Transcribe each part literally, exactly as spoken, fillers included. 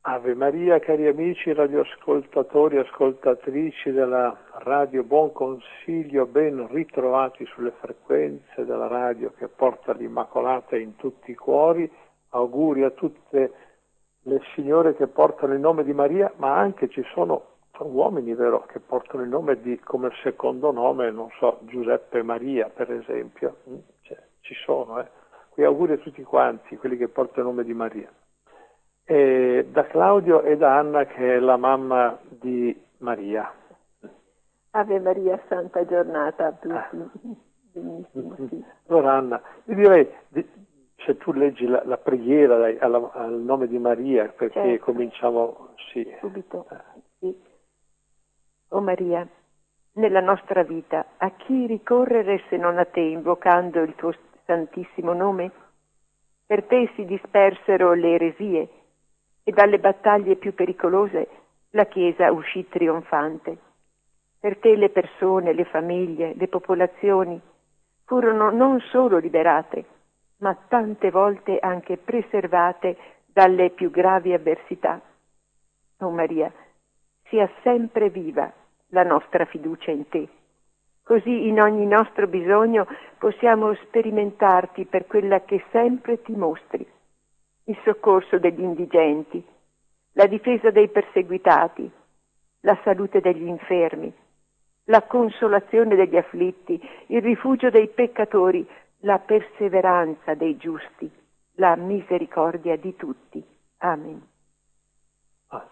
Ave Maria, cari amici radioascoltatori e ascoltatrici della radio Buon Consiglio, ben ritrovati sulle frequenze della radio che porta l'Immacolata in tutti i cuori. Auguri a tutte le signore che portano il nome di Maria, ma anche ci sono uomini, vero, che portano il nome di, come secondo nome, non so, Giuseppe Maria, per esempio. Cioè, ci sono, eh. Qui auguri a tutti quanti, quelli che portano il nome di Maria. E da Claudio e da Anna, che è la mamma di Maria. Ave Maria, santa giornata a tutti. Ah. Benissimo, sì. Allora Anna, io direi, se tu leggi la, la preghiera dai, alla, al nome di Maria, perché certo. Cominciamo, sì. Subito, sì. O Maria, nella nostra vita, a chi ricorrere se non a te, invocando il tuo santissimo nome? Per te si dispersero le eresie, e dalle battaglie più pericolose la Chiesa uscì trionfante. Per te le persone, le famiglie, le popolazioni furono non solo liberate, ma tante volte anche preservate dalle più gravi avversità. O Maria, sia sempre viva la nostra fiducia in te. Così in ogni nostro bisogno possiamo sperimentarti per quella che sempre ti mostri. Il soccorso degli indigenti, la difesa dei perseguitati, la salute degli infermi, la consolazione degli afflitti, il rifugio dei peccatori, la perseveranza dei giusti, la misericordia di tutti. Amen. Ah.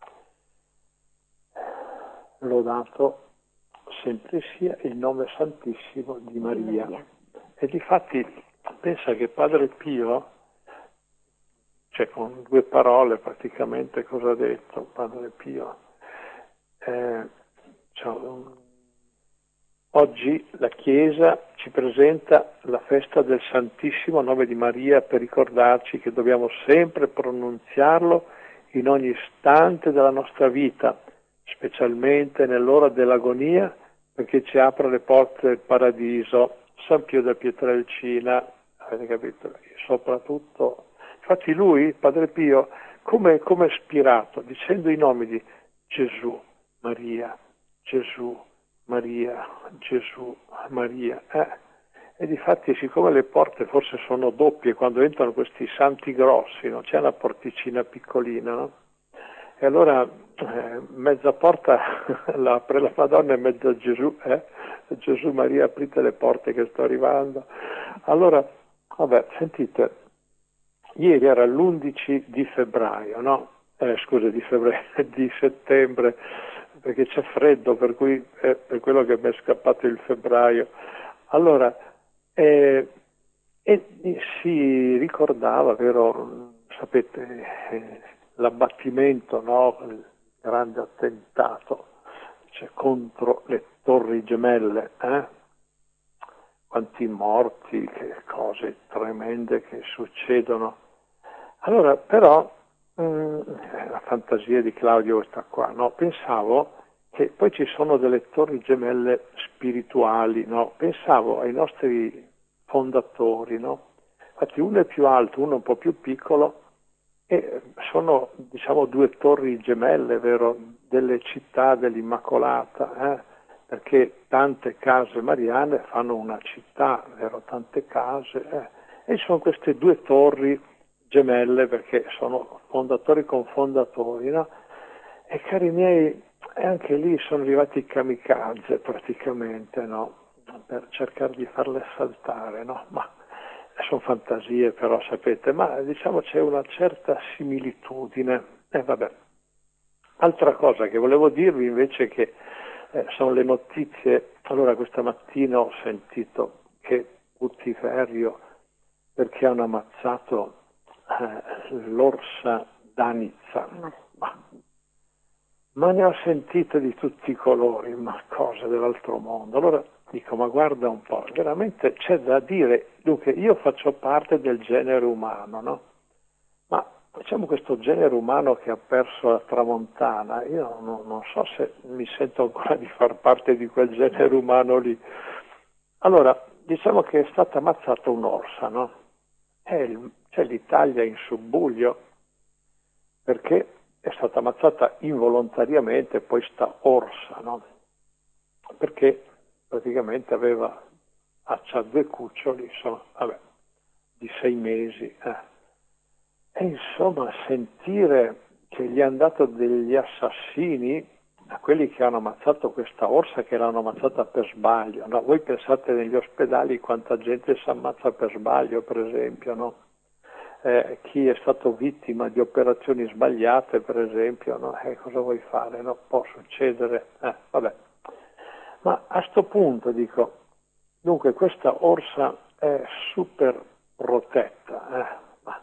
Lodato sempre sia il nome santissimo di Maria. Di Maria. E difatti pensa che Padre Pio, cioè con due parole praticamente cosa ha detto Padre Pio? Eh, cioè, oggi la Chiesa ci presenta la festa del Santissimo Nome di Maria per ricordarci che dobbiamo sempre pronunziarlo in ogni istante della nostra vita, specialmente nell'ora dell'agonia, perché ci apre le porte del paradiso. San Pio da Pietrelcina, avete capito? Soprattutto, infatti lui, Padre Pio, come, come ispirato, dicendo i nomi di Gesù, Maria, Gesù, Maria, Gesù, Maria. Eh. E difatti, siccome le porte forse sono doppie quando entrano questi santi grossi, non c'è una porticina piccolina, no? E allora eh, mezza porta la apre la Madonna e mezza Gesù, eh? Gesù, Maria, aprite le porte che sto arrivando. Allora, vabbè, sentite, ieri era l'undici di febbraio, no? Eh, scusa, di febbraio, di settembre, perché c'è freddo, per cui è per quello che mi è scappato il febbraio. Allora, eh, e si ricordava, vero, sapete, eh, l'abbattimento, no? Il grande attentato, cioè, contro le torri gemelle, eh? Quanti morti, che cose tremende che succedono. Allora, però, mh, la fantasia di Claudio questa qua, no? Pensavo che poi ci sono delle torri gemelle spirituali, no? Pensavo ai nostri fondatori, no? Infatti uno è più alto, uno un po' più piccolo, e sono, diciamo, due torri gemelle, vero, delle città dell'Immacolata, eh? Perché tante case mariane fanno una città, vero, tante case, eh? E sono queste due torri gemelle perché sono fondatori con fondatori, no? E cari miei, anche lì sono arrivati i kamikaze praticamente, no? Per cercare di farle saltare, no? Ma sono fantasie però, sapete, ma diciamo c'è una certa similitudine. E eh, vabbè. Altra cosa che volevo dirvi invece che eh, sono le notizie. Allora questa mattina ho sentito che Putiferio, perché hanno ammazzato eh, l'orsa Danica, ma, ma ne ho sentite di tutti i colori, ma cose dell'altro mondo. Allora dico, ma guarda un po', veramente c'è da dire. Dunque, io faccio parte del genere umano, no? Ma diciamo questo genere umano che ha perso la tramontana, io non, non so se mi sento ancora di far parte di quel genere umano lì. Allora, diciamo che è stata ammazzata un'orsa, no? E il, c'è l'Italia in subbuglio, perché è stata ammazzata involontariamente poi sta orsa, no? Perché praticamente aveva a c'ha due cuccioli, insomma, vabbè, di sei mesi. Eh. E insomma, sentire che gli hanno dato degli assassini a quelli che hanno ammazzato questa orsa, che l'hanno ammazzata per sbaglio, no? Voi pensate negli ospedali quanta gente si ammazza per sbaglio, per esempio, no? Eh, chi è stato vittima di operazioni sbagliate, per esempio, no? Eh, cosa vuoi fare? No? Può succedere, eh, vabbè. Ma a sto punto dico, dunque questa orsa è super protetta, eh? Ma,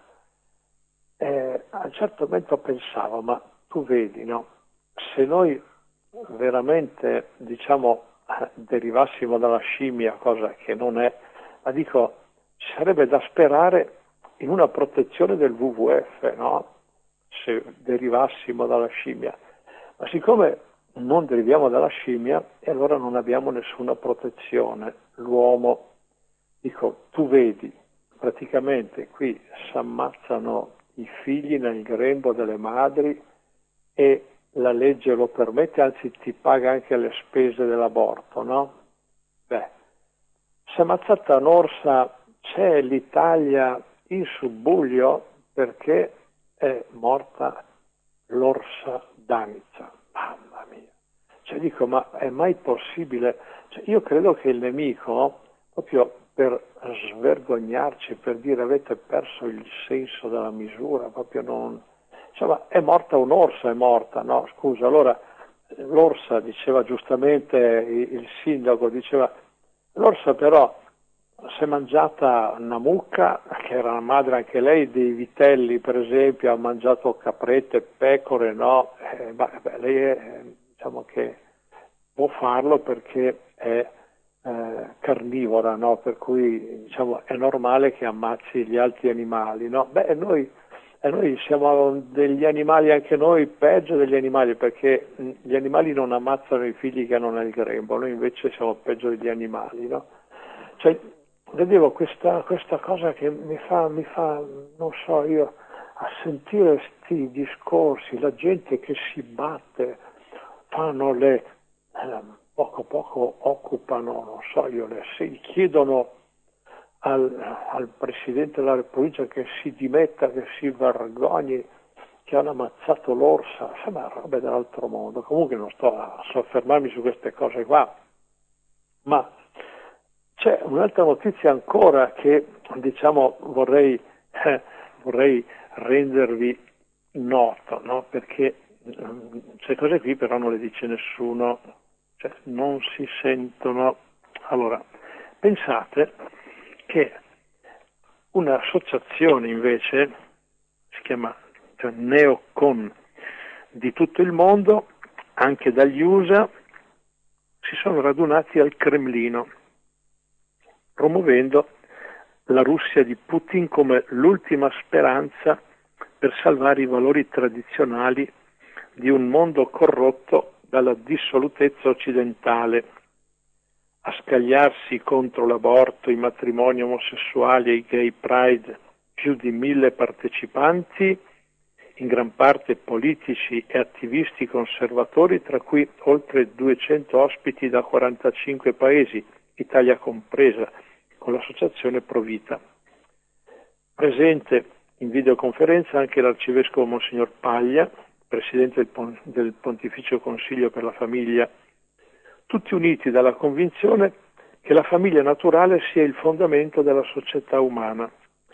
eh, a un certo momento pensavo, ma tu vedi, no? Se noi veramente, diciamo, derivassimo dalla scimmia, cosa che non è, ma dico, ci sarebbe da sperare in una protezione del W W F, no? Se derivassimo dalla scimmia. Ma siccome non deriviamo dalla scimmia, e allora non abbiamo nessuna protezione. L'uomo, dico, tu vedi, praticamente qui si ammazzano i figli nel grembo delle madri e la legge lo permette, anzi ti paga anche le spese dell'aborto, no? Beh, si è ammazzata un'orsa, c'è l'Italia in subbuglio perché è morta l'orsa Danica. Mamma mia. Cioè dico, ma è mai possibile? Cioè, io credo che il nemico, proprio per svergognarci, per dire avete perso il senso della misura, proprio non... Insomma, è morta un'orsa, è morta, no? Scusa, allora l'orsa, diceva giustamente il, il sindaco, diceva, l'orsa però si è mangiata una mucca, che era la madre anche lei, dei vitelli per esempio, ha mangiato caprette, pecore, no? Eh, beh, lei è, diciamo che può farlo perché è eh, carnivora, no? Per cui diciamo è normale che ammazzi gli altri animali, no? Beh, noi, eh, noi siamo degli animali anche noi, peggio degli animali, perché gli animali non ammazzano i figli che hanno nel grembo, noi invece siamo peggio degli animali, no? Cioè, vedevo questa, questa cosa che mi fa, mi fa, non so io, a sentire questi discorsi, la gente che si batte, fanno le, eh, poco poco occupano, non so io, le, si chiedono al, al Presidente della Repubblica che si dimetta, che si vergogni, che hanno ammazzato l'orsa, insomma robe dell'altro mondo. Comunque non sto a soffermarmi su queste cose qua, ma c'è un'altra notizia ancora che, diciamo, vorrei, eh, vorrei rendervi noto, no? Perché queste cose qui però non le dice nessuno, cioè non si sentono. Allora, pensate che un'associazione invece, si chiama cioè, Neocon, di tutto il mondo, anche dagli U S A, si sono radunati al Cremlino, promuovendo la Russia di Putin come l'ultima speranza per salvare i valori tradizionali di un mondo corrotto dalla dissolutezza occidentale. A scagliarsi contro l'aborto, i matrimoni omosessuali e i gay pride più di mille partecipanti, in gran parte politici e attivisti conservatori, tra cui oltre duecento ospiti da quarantacinque paesi, Italia compresa, con l'associazione Provita. Presente in videoconferenza anche l'arcivescovo Monsignor Paglia, presidente del, Pon- del Pontificio Consiglio per la Famiglia, tutti uniti dalla convinzione che la famiglia naturale sia il fondamento della società umana.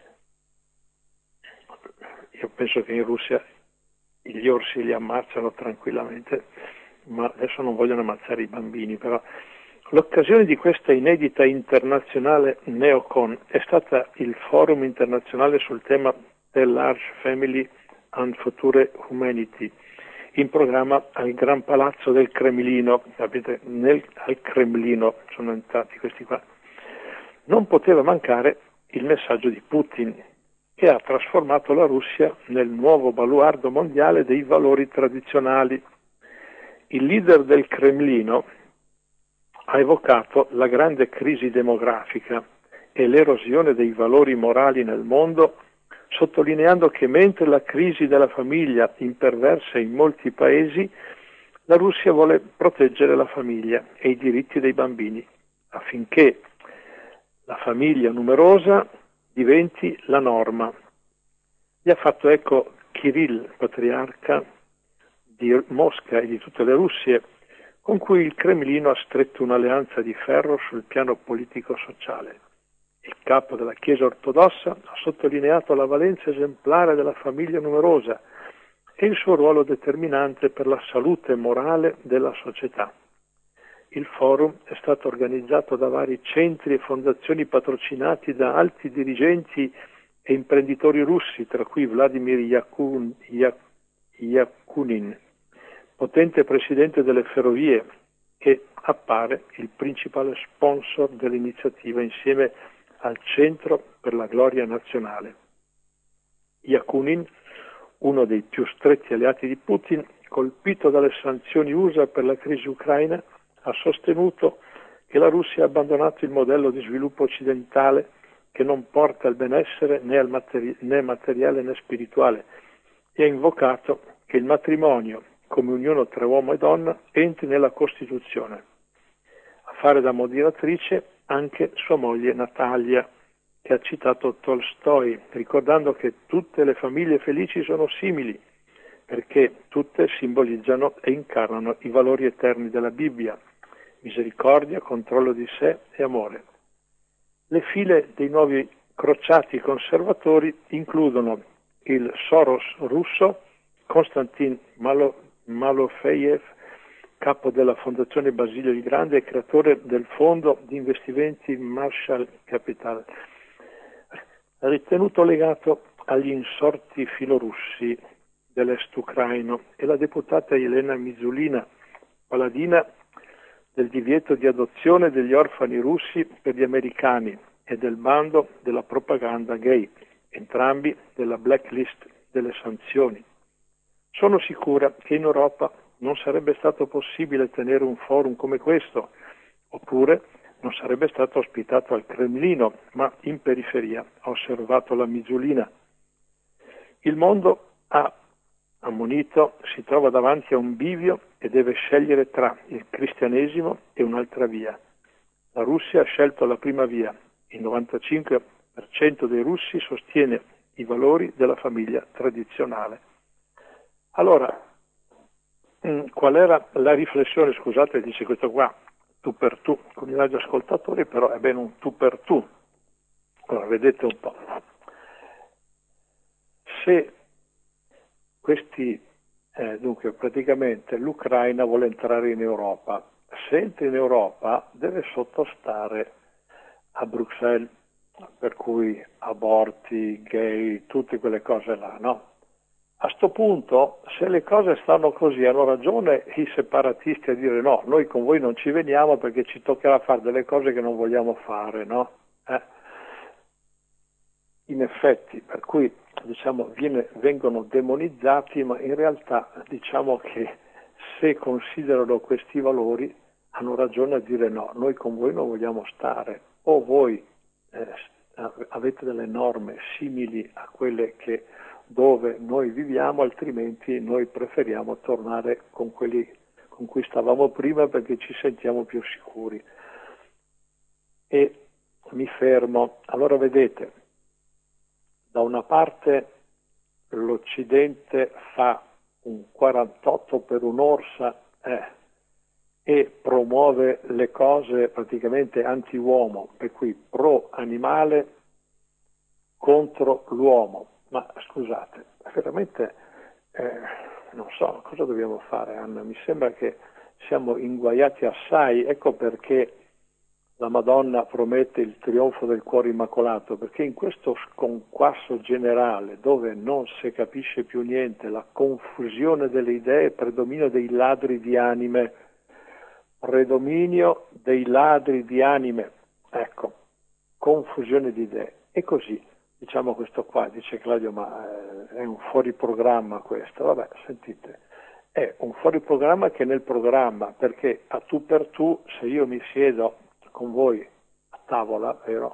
Io penso che in Russia gli orsi li ammazzano tranquillamente, ma adesso non vogliono ammazzare i bambini, però l'occasione di questa inedita internazionale Neocon è stata il forum internazionale sul tema The Large Family and Future Humanity, in programma al Gran Palazzo del Cremlino. Capite? Nel, al Cremlino sono entrati questi qua. Non poteva mancare il messaggio di Putin, che ha trasformato la Russia nel nuovo baluardo mondiale dei valori tradizionali. Il leader del Cremlino ha evocato la grande crisi demografica e l'erosione dei valori morali nel mondo sottolineando che mentre la crisi della famiglia imperversa in molti paesi, la Russia vuole proteggere la famiglia e i diritti dei bambini, affinché la famiglia numerosa diventi la norma. Gli ha fatto eco Kirill, patriarca di Mosca e di tutte le Russie, con cui il Cremlino ha stretto un'alleanza di ferro sul piano politico-sociale. Il capo della Chiesa ortodossa ha sottolineato la valenza esemplare della famiglia numerosa e il suo ruolo determinante per la salute morale della società. Il forum è stato organizzato da vari centri e fondazioni patrocinati da alti dirigenti e imprenditori russi, tra cui Vladimir Yakun, Yak, Yakunin, potente presidente delle ferrovie, che appare il principale sponsor dell'iniziativa insieme al Centro per la Gloria Nazionale. Yakunin, uno dei più stretti alleati di Putin, colpito dalle sanzioni U S A per la crisi ucraina, ha sostenuto che la Russia ha abbandonato il modello di sviluppo occidentale che non porta al benessere né, al materi- né materiale né spirituale e ha invocato che il matrimonio, come unione tra uomo e donna, entri nella Costituzione. A fare da moderatrice anche sua moglie Natalia, che ha citato Tolstoi, ricordando che tutte le famiglie felici sono simili, perché tutte simbolizzano e incarnano i valori eterni della Bibbia: misericordia, controllo di sé e amore. Le file dei nuovi crociati conservatori includono il Soros russo, Konstantin Malo, Malofejev, capo della Fondazione Basilio il Grande e creatore del fondo di investimenti Marshall Capital, ritenuto legato agli insorti filorussi dell'est ucraino, e la deputata Elena Mizulina, paladina del divieto di adozione degli orfani russi per gli americani e del bando della propaganda gay, entrambi della blacklist delle sanzioni. Sono sicura che in Europa non sarebbe stato possibile tenere un forum come questo, oppure non sarebbe stato ospitato al Cremlino, ma in periferia, ha osservato la Mizulina. Il mondo ha ammonito, si trova davanti a un bivio e deve scegliere tra il cristianesimo e un'altra via. La Russia ha scelto la prima via. Il novantacinque per cento dei russi sostiene i valori della famiglia tradizionale. Allora, qual era la riflessione? Scusate, dice questo qua, tu per tu, con i radioascoltatori, però è bene un tu per tu. Allora, vedete un po'. Se questi, eh, dunque praticamente l'Ucraina vuole entrare in Europa, se entra in Europa deve sottostare a Bruxelles, per cui aborti, gay, tutte quelle cose là, no? A sto punto, se le cose stanno così, hanno ragione i separatisti a dire no, noi con voi non ci veniamo perché ci toccherà fare delle cose che non vogliamo fare, no? Eh? In effetti, per cui diciamo viene, vengono demonizzati, ma in realtà diciamo che se considerano questi valori hanno ragione a dire no, noi con voi non vogliamo stare, o voi eh, avete delle norme simili a quelle che dove noi viviamo, altrimenti noi preferiamo tornare con quelli con cui stavamo prima perché ci sentiamo più sicuri. E mi fermo. Allora vedete, da una parte l'Occidente fa un quarantotto per un'orsa eh, e promuove le cose praticamente anti-uomo, per cui pro animale contro l'uomo. Ma scusate, veramente eh, non so cosa dobbiamo fare, Anna, mi sembra che siamo inguaiati assai, ecco perché la Madonna promette il trionfo del cuore immacolato, perché in questo sconquasso generale dove non si capisce più niente, la confusione delle idee, predominio dei ladri di anime, predominio dei ladri di anime, ecco, confusione di idee, e così. Diciamo questo qua, dice Claudio, ma eh, è un fuori programma questo. Vabbè, sentite, è un fuori programma che è nel programma, perché a tu per tu, se io mi siedo con voi a tavola, vero, e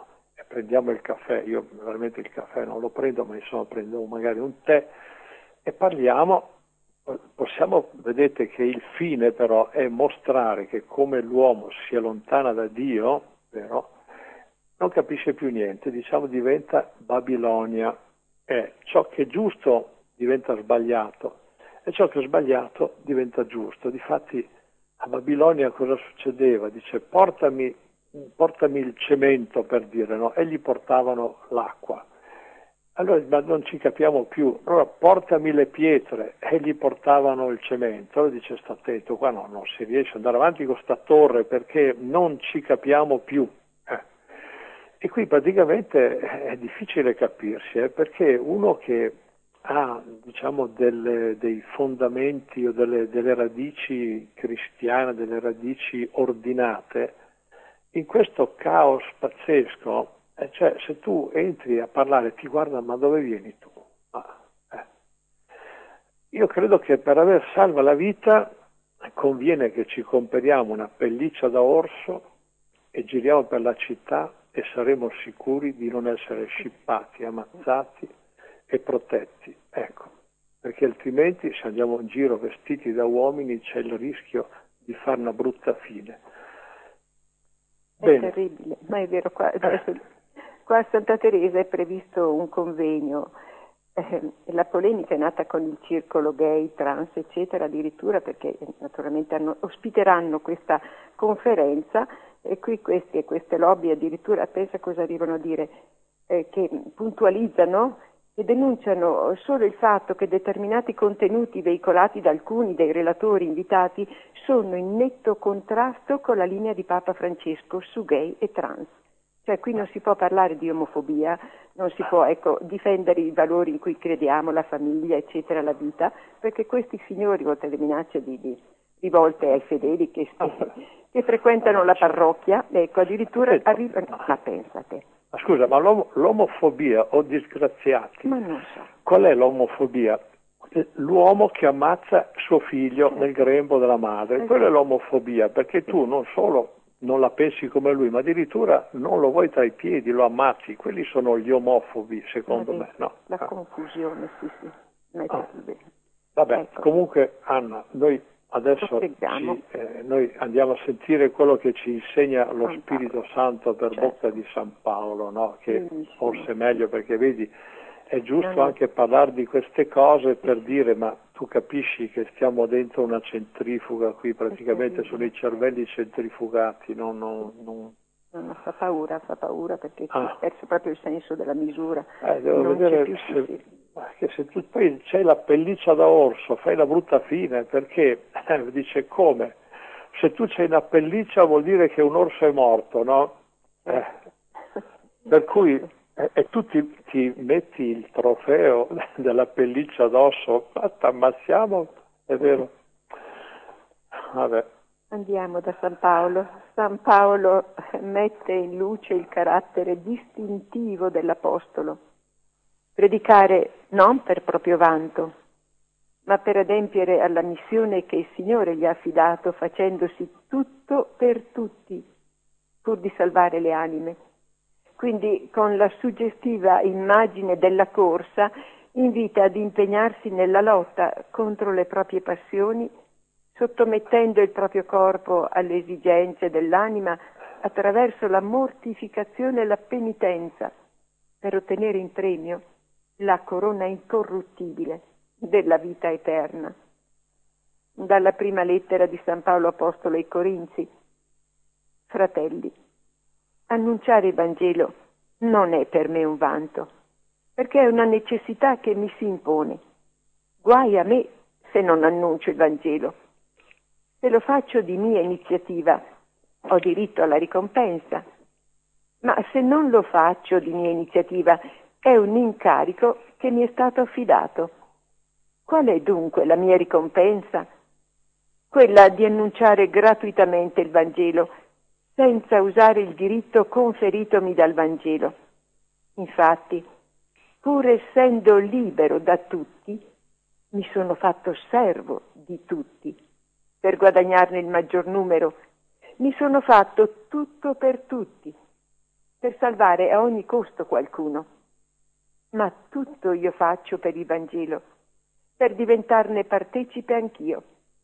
prendiamo il caffè, io veramente il caffè non lo prendo, ma insomma prendo magari un tè e parliamo, possiamo, vedete che il fine però è mostrare che come l'uomo si allontana da Dio, vero, non capisce più niente, diciamo diventa Babilonia, e ciò che è giusto diventa sbagliato e ciò che è sbagliato diventa giusto. Difatti a Babilonia cosa succedeva? Dice portami, portami il cemento, per dire, no? E gli portavano l'acqua. Allora, ma non ci capiamo più, allora portami le pietre, e gli portavano il cemento. Allora dice sta attento, qua no, non si riesce ad andare avanti con sta torre perché non ci capiamo più. Eh. E qui praticamente è difficile capirsi, eh, perché uno che ha, diciamo, delle, dei fondamenti o delle, delle radici cristiane, delle radici ordinate, in questo caos pazzesco, eh, cioè se tu entri a parlare ti guarda ma dove vieni tu? Ah, eh. Io credo che per aver salva la vita conviene che ci comperiamo una pelliccia da orso e giriamo per la città e saremo sicuri di non essere scippati, ammazzati e protetti, ecco, perché altrimenti se andiamo in giro vestiti da uomini c'è il rischio di fare una brutta fine. È Bene. terribile, ma è vero, qua, adesso, qua a Santa Teresa è previsto un convegno, eh, la polemica è nata con il circolo gay, trans, eccetera, addirittura perché naturalmente hanno, ospiteranno questa conferenza e qui questi e queste lobby addirittura, pensa cosa arrivano a dire, eh, che puntualizzano e denunciano solo il fatto che determinati contenuti veicolati da alcuni dei relatori invitati sono in netto contrasto con la linea di Papa Francesco su gay e trans. Cioè qui non si può parlare di omofobia, non si può ecco, difendere i valori in cui crediamo, la famiglia, eccetera, la vita, perché questi signori, oltre alle minacce di, di, rivolte ai fedeli che, che frequentano la parrocchia, ecco, addirittura arrivano... Ma pensate... Ma scusa, ma l'om- l'omofobia, o disgraziati, ma non so. Qual è l'omofobia? L'uomo che ammazza suo figlio nel grembo della madre, esatto. Quella è l'omofobia, perché tu non solo non la pensi come lui, ma addirittura non lo vuoi tra i piedi, lo ammazzi. Quelli sono gli omofobi, secondo me. No? La ah. confusione, sì, sì. Ma è ah. terribile. Vabbè, ecco. Comunque Anna, noi adesso ci, eh, noi andiamo a sentire quello che ci insegna lo San Spirito Paolo. Santo per certo. bocca di San Paolo, no? Che Benissimo. Forse è meglio, perché vedi, è giusto no, no. anche parlare di queste cose per dire, ma tu capisci che stiamo dentro una centrifuga qui, praticamente sono i cervelli centrifugati, no? non, non... No, no, fa paura, fa paura perché ah. si è perso proprio il senso della misura. Eh, devo non vedere più se, sì, sì. Che se tu poi c'hai la pelliccia da orso, fai la brutta fine, perché eh, dice come? Se tu c'hai una pelliccia vuol dire che un orso è morto, no? Eh, per cui eh, e tu ti, ti metti il trofeo della pelliccia d'osso, t'ammazziamo, è vero? Vabbè. Andiamo da San Paolo. San Paolo mette in luce il carattere distintivo dell'Apostolo. Predicare non per proprio vanto, ma per adempiere alla missione che il Signore gli ha affidato, facendosi tutto per tutti, pur di salvare le anime. Quindi con la suggestiva immagine della corsa invita ad impegnarsi nella lotta contro le proprie passioni, sottomettendo il proprio corpo alle esigenze dell'anima attraverso la mortificazione e la penitenza, per ottenere in premio la corona incorruttibile della vita eterna. Dalla prima lettera di San Paolo Apostolo ai Corinzi: fratelli, annunciare il Vangelo non è per me un vanto, perché è una necessità che mi si impone. Guai a me se non annuncio il Vangelo. Se lo faccio di mia iniziativa, ho diritto alla ricompensa, ma se non lo faccio di mia iniziativa, è un incarico che mi è stato affidato. Qual è dunque la mia ricompensa? Quella di annunciare gratuitamente il Vangelo, senza usare il diritto conferitomi dal Vangelo. Infatti, pur essendo libero da tutti, mi sono fatto servo di tutti, per guadagnarne il maggior numero. Mi sono fatto tutto per tutti. per salvare a ogni costo qualcuno. Ma tutto io faccio per il Vangelo, per diventarne partecipe anch'io.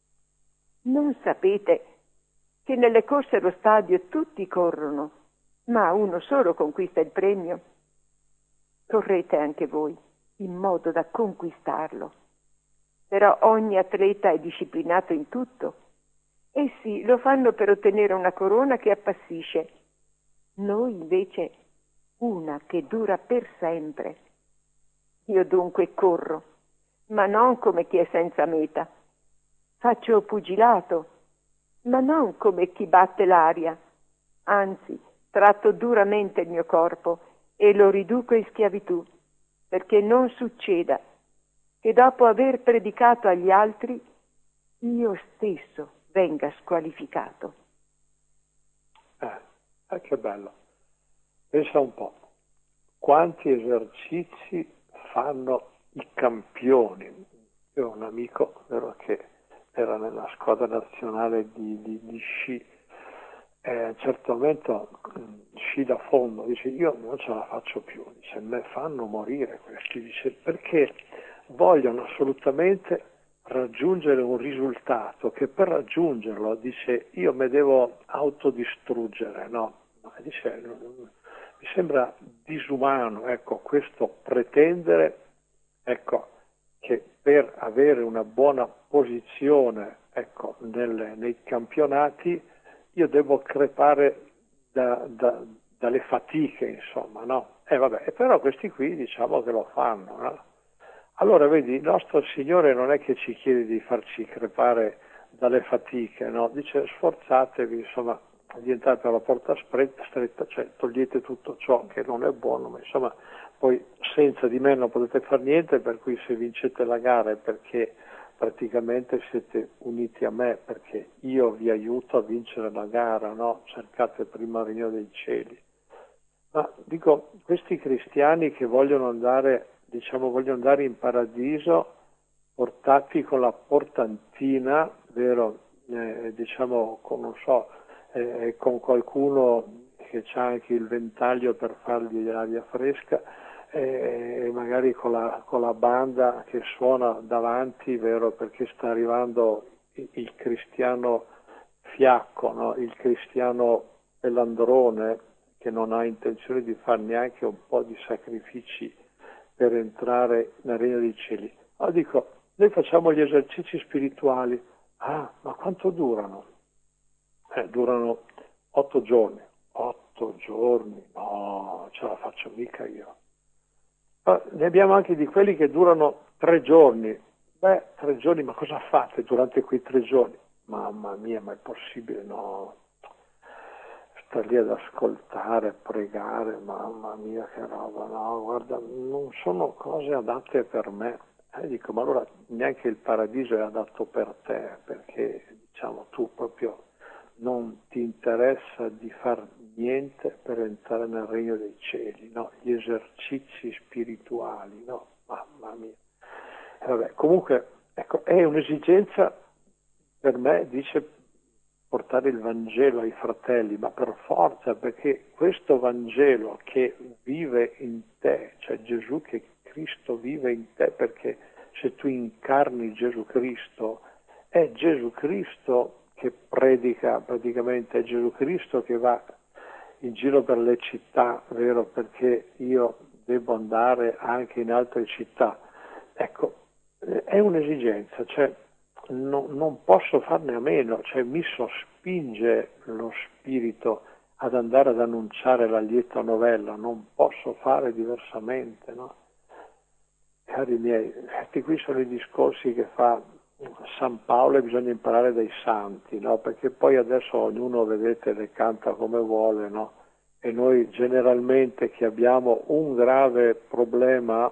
Non sapete che nelle corse allo stadio tutti corrono, ma uno solo conquista il premio? Correte anche voi, in modo da conquistarlo. Però ogni atleta è disciplinato in tutto. Essi lo fanno per ottenere una corona che appassisce. Noi invece una che dura per sempre. Io dunque corro, ma non come chi è senza meta. Faccio pugilato, ma non come chi batte l'aria. Anzi, tratto duramente il mio corpo e lo riduco in schiavitù, perché non succeda che dopo aver predicato agli altri io stesso venga squalificato. Eh, eh, che bello. Pensa un po', quanti esercizi fanno i campioni. Io ho un amico, vero, che era nella squadra nazionale di, di, di sci, e a un certo momento sci da fondo, dice io non ce la faccio più, dice me fanno morire questi, dice perché vogliono assolutamente raggiungere un risultato che per raggiungerlo, dice io mi devo autodistruggere, no? Dice, mi sembra disumano, ecco, questo pretendere, ecco, che per avere una buona posizione, ecco, nelle, nei campionati io devo crepare da, da, dalle fatiche, insomma, no? E vabbè, però questi qui diciamo che lo fanno, no? Allora vedi, il nostro Signore non è che ci chiede di farci crepare dalle fatiche, no? Dice sforzatevi, insomma, diventate la porta stretta, stretta, cioè togliete tutto ciò che non è buono, ma insomma poi senza di me non potete fare niente, per cui se vincete la gara è perché praticamente siete uniti a me, perché io vi aiuto a vincere la gara, no? Cercate prima il regno dei cieli. Ma dico, questi cristiani che vogliono andare, diciamo, vogliono andare in paradiso portati con la portantina, vero, eh, diciamo, con, non so, eh, con qualcuno che c'ha anche il ventaglio per fargli l'aria fresca, e magari con la, con la banda che suona davanti, vero, perché sta arrivando il, il cristiano fiacco, no? Il cristiano pelandrone che non ha intenzione di fare neanche un po' di sacrifici per entrare nel regno dei cieli. Allora dico, noi facciamo gli esercizi spirituali, ah, ma quanto durano? Eh, durano otto giorni. Otto giorni? No, ce la faccio mica io. Ma ne abbiamo anche di quelli che durano tre giorni. Beh, tre giorni, ma cosa fate durante quei tre giorni? Mamma mia, ma è possibile? No. Star lì ad ascoltare, a pregare, mamma mia che roba, no, guarda, non sono cose adatte per me. E dico, ma allora neanche il paradiso è adatto per te, perché diciamo tu proprio non ti interessa di far niente per entrare nel regno dei cieli, no? Gli esercizi spirituali, no? Mamma mia. E vabbè, comunque, ecco, è un'esigenza per me, dice, portare il Vangelo ai fratelli, ma per forza, perché questo Vangelo che vive in te, cioè Gesù che Cristo vive in te, perché se tu incarni Gesù Cristo, è Gesù Cristo che predica praticamente, è Gesù Cristo che va in giro per le città, vero? Perché io devo andare anche in altre città. Ecco, è un'esigenza, cioè no, non posso farne a meno, cioè mi sospinge lo spirito ad andare ad annunciare la lieta novella, non posso fare diversamente, no? Cari miei, questi qui sono i discorsi che fa San Paolo e bisogna imparare dai santi, no? Perché poi adesso ognuno, vedete, le canta come vuole, no? E noi generalmente che abbiamo un grave problema,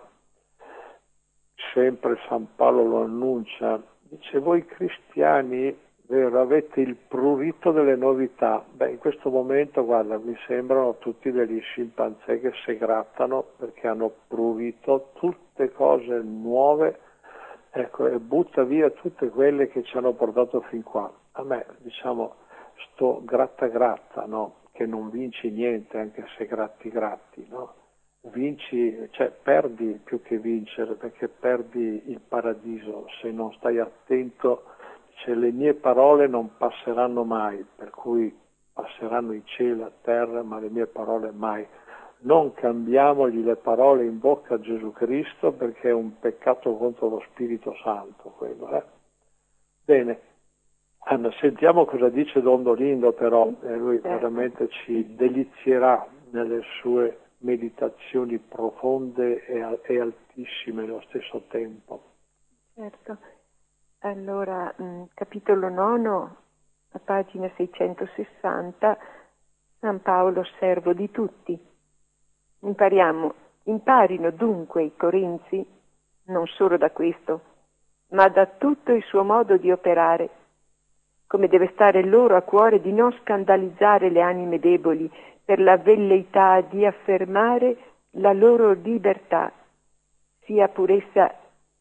sempre San Paolo lo annuncia, dice voi cristiani, vero, avete il prurito delle novità. Beh, in questo momento, guarda, mi sembrano tutti degli scimpanzé che si grattano perché hanno prurito tutte cose nuove, ecco, e butta via tutte quelle che ci hanno portato fin qua. A me, diciamo, sto gratta gratta, no? che non vinci niente, anche se gratti gratti, no? Vinci, cioè perdi più che vincere, perché perdi il paradiso se non stai attento. Cioè, le mie parole non passeranno mai, per cui passeranno i cieli, la terra, ma le mie parole mai. Non cambiamogli le parole in bocca a Gesù Cristo, perché è un peccato contro lo Spirito Santo quello, eh? Bene, Anna, sentiamo cosa dice Don Dolindo, però eh, lui veramente ci delizierà nelle sue meditazioni profonde e, e altissime allo stesso tempo. Certo. Allora, mh, capitolo nono, a pagina seicentosessanta, San Paolo, servo di tutti. Impariamo, imparino dunque i Corinzi, non solo da questo, ma da tutto il suo modo di operare, come deve stare loro a cuore di non scandalizzare le anime deboli per la velleità di affermare la loro libertà, sia pur essa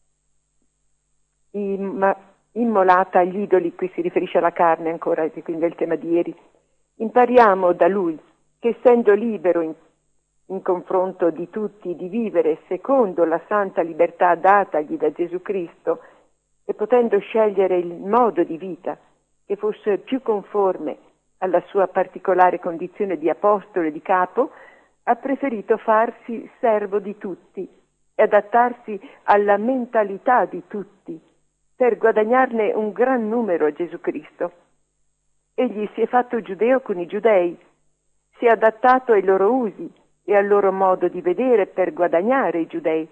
immolata agli idoli. Qui si riferisce alla carne ancora, quindi è il tema di ieri. Impariamo da lui che, essendo libero in, in confronto di tutti di vivere secondo la santa libertà datagli da Gesù Cristo, e potendo scegliere il modo di vita che fosse più conforme alla sua particolare condizione di apostolo e di capo, ha preferito farsi servo di tutti e adattarsi alla mentalità di tutti per guadagnarne un gran numero a Gesù Cristo. Egli si è fatto giudeo con i giudei, si è adattato ai loro usi e al loro modo di vedere per guadagnare i giudei.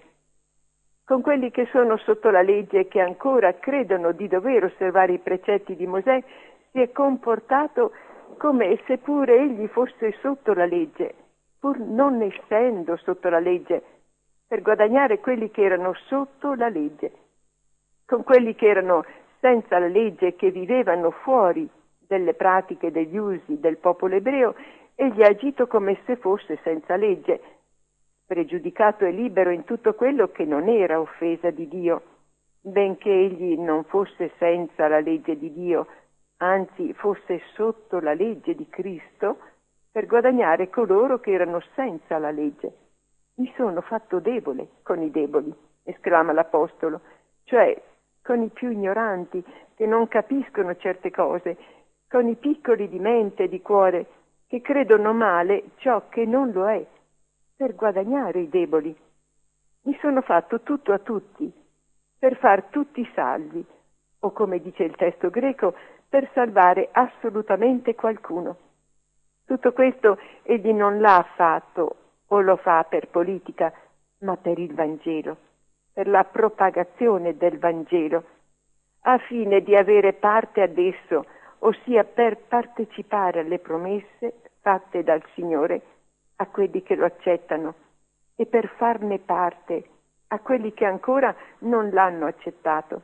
Con quelli che sono sotto la legge e che ancora credono di dover osservare i precetti di Mosè, si è comportato come se pure egli fosse sotto la legge, pur non essendo sotto la legge, per guadagnare quelli che erano sotto la legge. Con quelli che erano senza la legge e che vivevano fuori delle pratiche e degli usi del popolo ebreo, egli ha agito come se fosse senza legge, pregiudicato e libero in tutto quello che non era offesa di Dio, benché egli non fosse senza la legge di Dio, anzi fosse sotto la legge di Cristo, per guadagnare coloro che erano senza la legge. Mi sono fatto debole con i deboli, esclama l'Apostolo, cioè con i più ignoranti che non capiscono certe cose, con i piccoli di mente e di cuore che credono male ciò che non lo è, per guadagnare i deboli. Mi sono fatto tutto a tutti, per far tutti salvi, o come dice il testo greco, per salvare assolutamente qualcuno. Tutto questo egli non l'ha fatto o lo fa per politica, ma per il Vangelo, per la propagazione del Vangelo, a fine di avere parte ad esso, ossia per partecipare alle promesse fatte dal Signore a quelli che lo accettano e per farne parte a quelli che ancora non l'hanno accettato.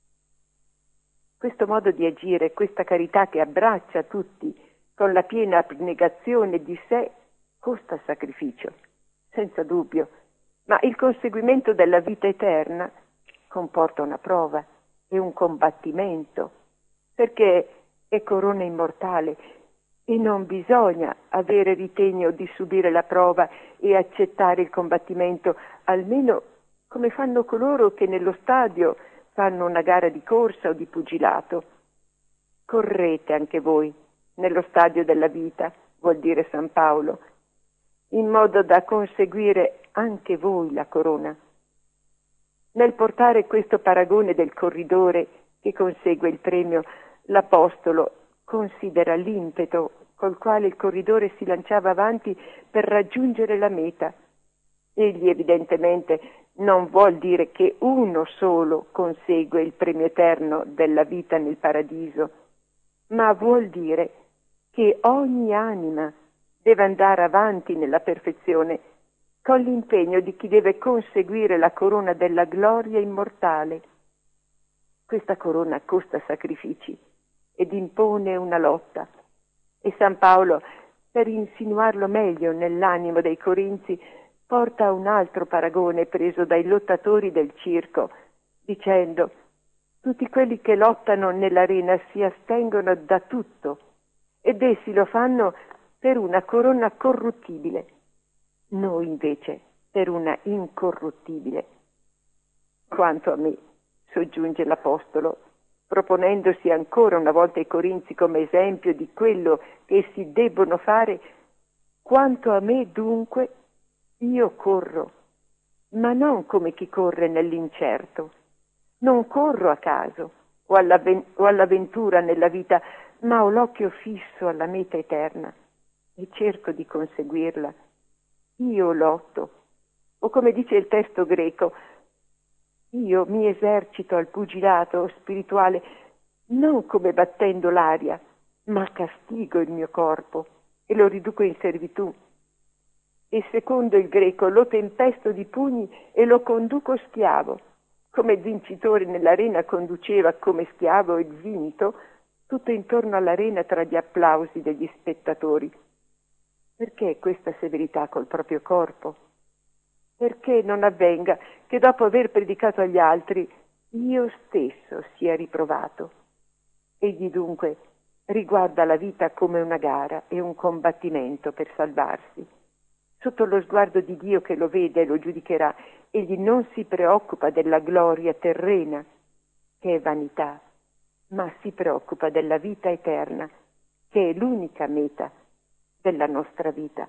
Questo modo di agire, questa carità che abbraccia tutti con la piena abnegazione di sé, costa sacrificio, senza dubbio, ma il conseguimento della vita eterna comporta una prova e un combattimento, perché è corona immortale e non bisogna avere ritegno di subire la prova e accettare il combattimento, almeno come fanno coloro che nello stadio fanno una gara di corsa o di pugilato. Correte anche voi nello stadio della vita, vuol dire San Paolo, in modo da conseguire anche voi la corona. Nel portare questo paragone del corridore che consegue il premio, l'Apostolo considera l'impeto col quale il corridore si lanciava avanti per raggiungere la meta. Egli evidentemente non vuol dire che uno solo consegue il premio eterno della vita nel paradiso, ma vuol dire che ogni anima deve andare avanti nella perfezione con l'impegno di chi deve conseguire la corona della gloria immortale. Questa corona costa sacrifici ed impone una lotta, e San Paolo, per insinuarlo meglio nell'animo dei Corinzi, porta un altro paragone preso dai lottatori del circo, dicendo: tutti quelli che lottano nell'arena si astengono da tutto, ed essi lo fanno per una corona corruttibile, noi invece per una incorruttibile. Quanto a me, soggiunge l'Apostolo, proponendosi ancora una volta i Corinzi come esempio di quello che essi debbono fare, quanto a me dunque, io corro, ma non come chi corre nell'incerto. Non corro a caso o, all'avven- o all'avventura nella vita, ma ho l'occhio fisso alla meta eterna e cerco di conseguirla. Io lotto, o come dice il testo greco, io mi esercito al pugilato spirituale non come battendo l'aria, ma castigo il mio corpo e lo riduco in servitù. E secondo il greco lo tempesto di pugni e lo conduco schiavo, come il vincitore nell'arena conduceva come schiavo il vinto tutto intorno all'arena tra gli applausi degli spettatori. Perché questa severità col proprio corpo? Perché non avvenga che dopo aver predicato agli altri io stesso sia riprovato. Egli dunque riguarda la vita come una gara e un combattimento per salvarsi. Sotto lo sguardo di Dio che lo vede e lo giudicherà, egli non si preoccupa della gloria terrena, che è vanità, ma si preoccupa della vita eterna, che è l'unica meta della nostra vita.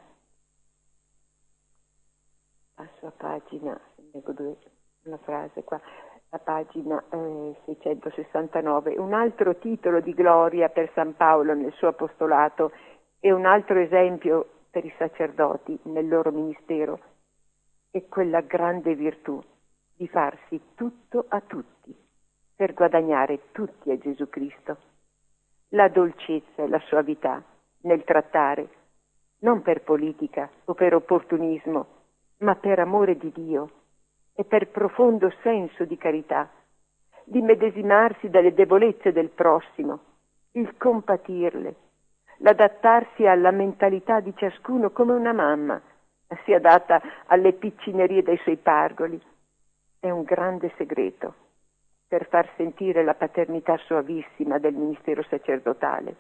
Passo a pagina, leggo due, una frase qua, a pagina eh, seicentosessantanove. Un altro titolo di gloria per San Paolo nel suo apostolato e un altro esempio per i sacerdoti nel loro ministero è quella grande virtù di farsi tutto a tutti per guadagnare tutti a Gesù Cristo. La dolcezza e la suavità nel trattare, non per politica o per opportunismo, ma per amore di Dio e per profondo senso di carità, di medesimarsi dalle debolezze del prossimo, il compatirle, l'adattarsi alla mentalità di ciascuno come una mamma si adatta alle piccinerie dei suoi pargoli. È un grande segreto per far sentire la paternità suavissima del ministero sacerdotale.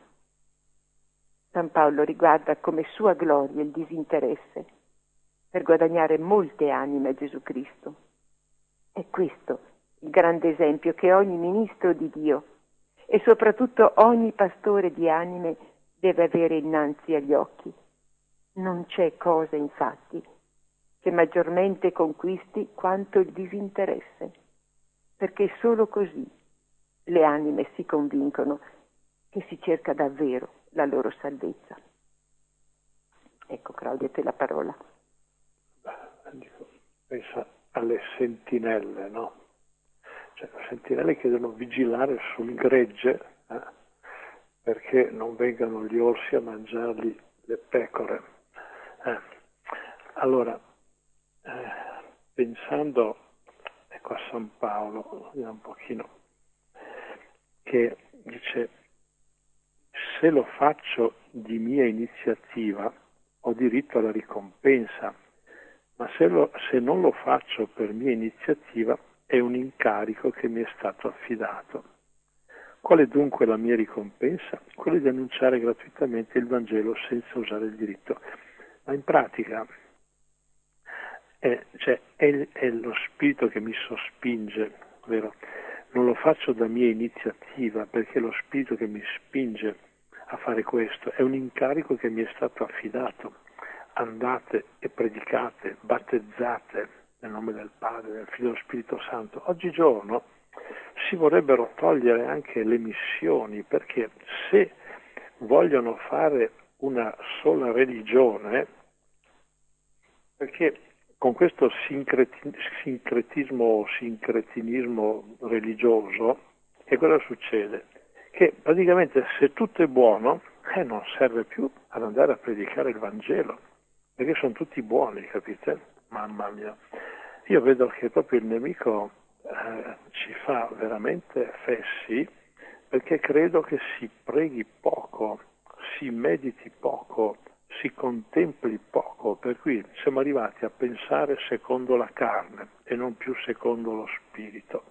San Paolo riguarda come sua gloria il disinteresse per guadagnare molte anime a Gesù Cristo. È questo il grande esempio che ogni ministro di Dio e soprattutto ogni pastore di anime deve avere innanzi agli occhi. Non c'è cosa, infatti, che maggiormente conquisti quanto il disinteresse, perché solo così le anime si convincono che si cerca davvero la loro salvezza. Ecco, Claudia, te la parola. Dico, pensa alle sentinelle, no? Cioè, le sentinelle che devono vigilare sul gregge eh, perché non vengano gli orsi a mangiargli le pecore. Eh, allora, eh, pensando ecco, a San Paolo, vediamo un pochino, che dice: se lo faccio di mia iniziativa ho diritto alla ricompensa, ma se, lo, se non lo faccio per mia iniziativa è un incarico che mi è stato affidato. Qual è dunque la mia ricompensa? Quella di annunciare gratuitamente il Vangelo senza usare il diritto. Ma in pratica è, cioè, è, è lo spirito che mi sospinge, vero? Non lo faccio da mia iniziativa, perché è lo spirito che mi spinge a fare questo, è un incarico che mi è stato affidato. Andate e predicate, battezzate nel nome del Padre, del Figlio e dello Spirito Santo. Oggigiorno si vorrebbero togliere anche le missioni, perché se vogliono fare una sola religione, perché con questo sincreti- sincretismo o sincretinismo religioso, che cosa succede? Che praticamente se tutto è buono, eh, non serve più ad andare a predicare il Vangelo, perché sono tutti buoni, capite? Mamma mia. Io vedo che proprio il nemico eh, ci fa veramente fessi, perché credo che si preghi poco, si mediti poco, si contempli poco, per cui siamo arrivati a pensare secondo la carne e non più secondo lo spirito.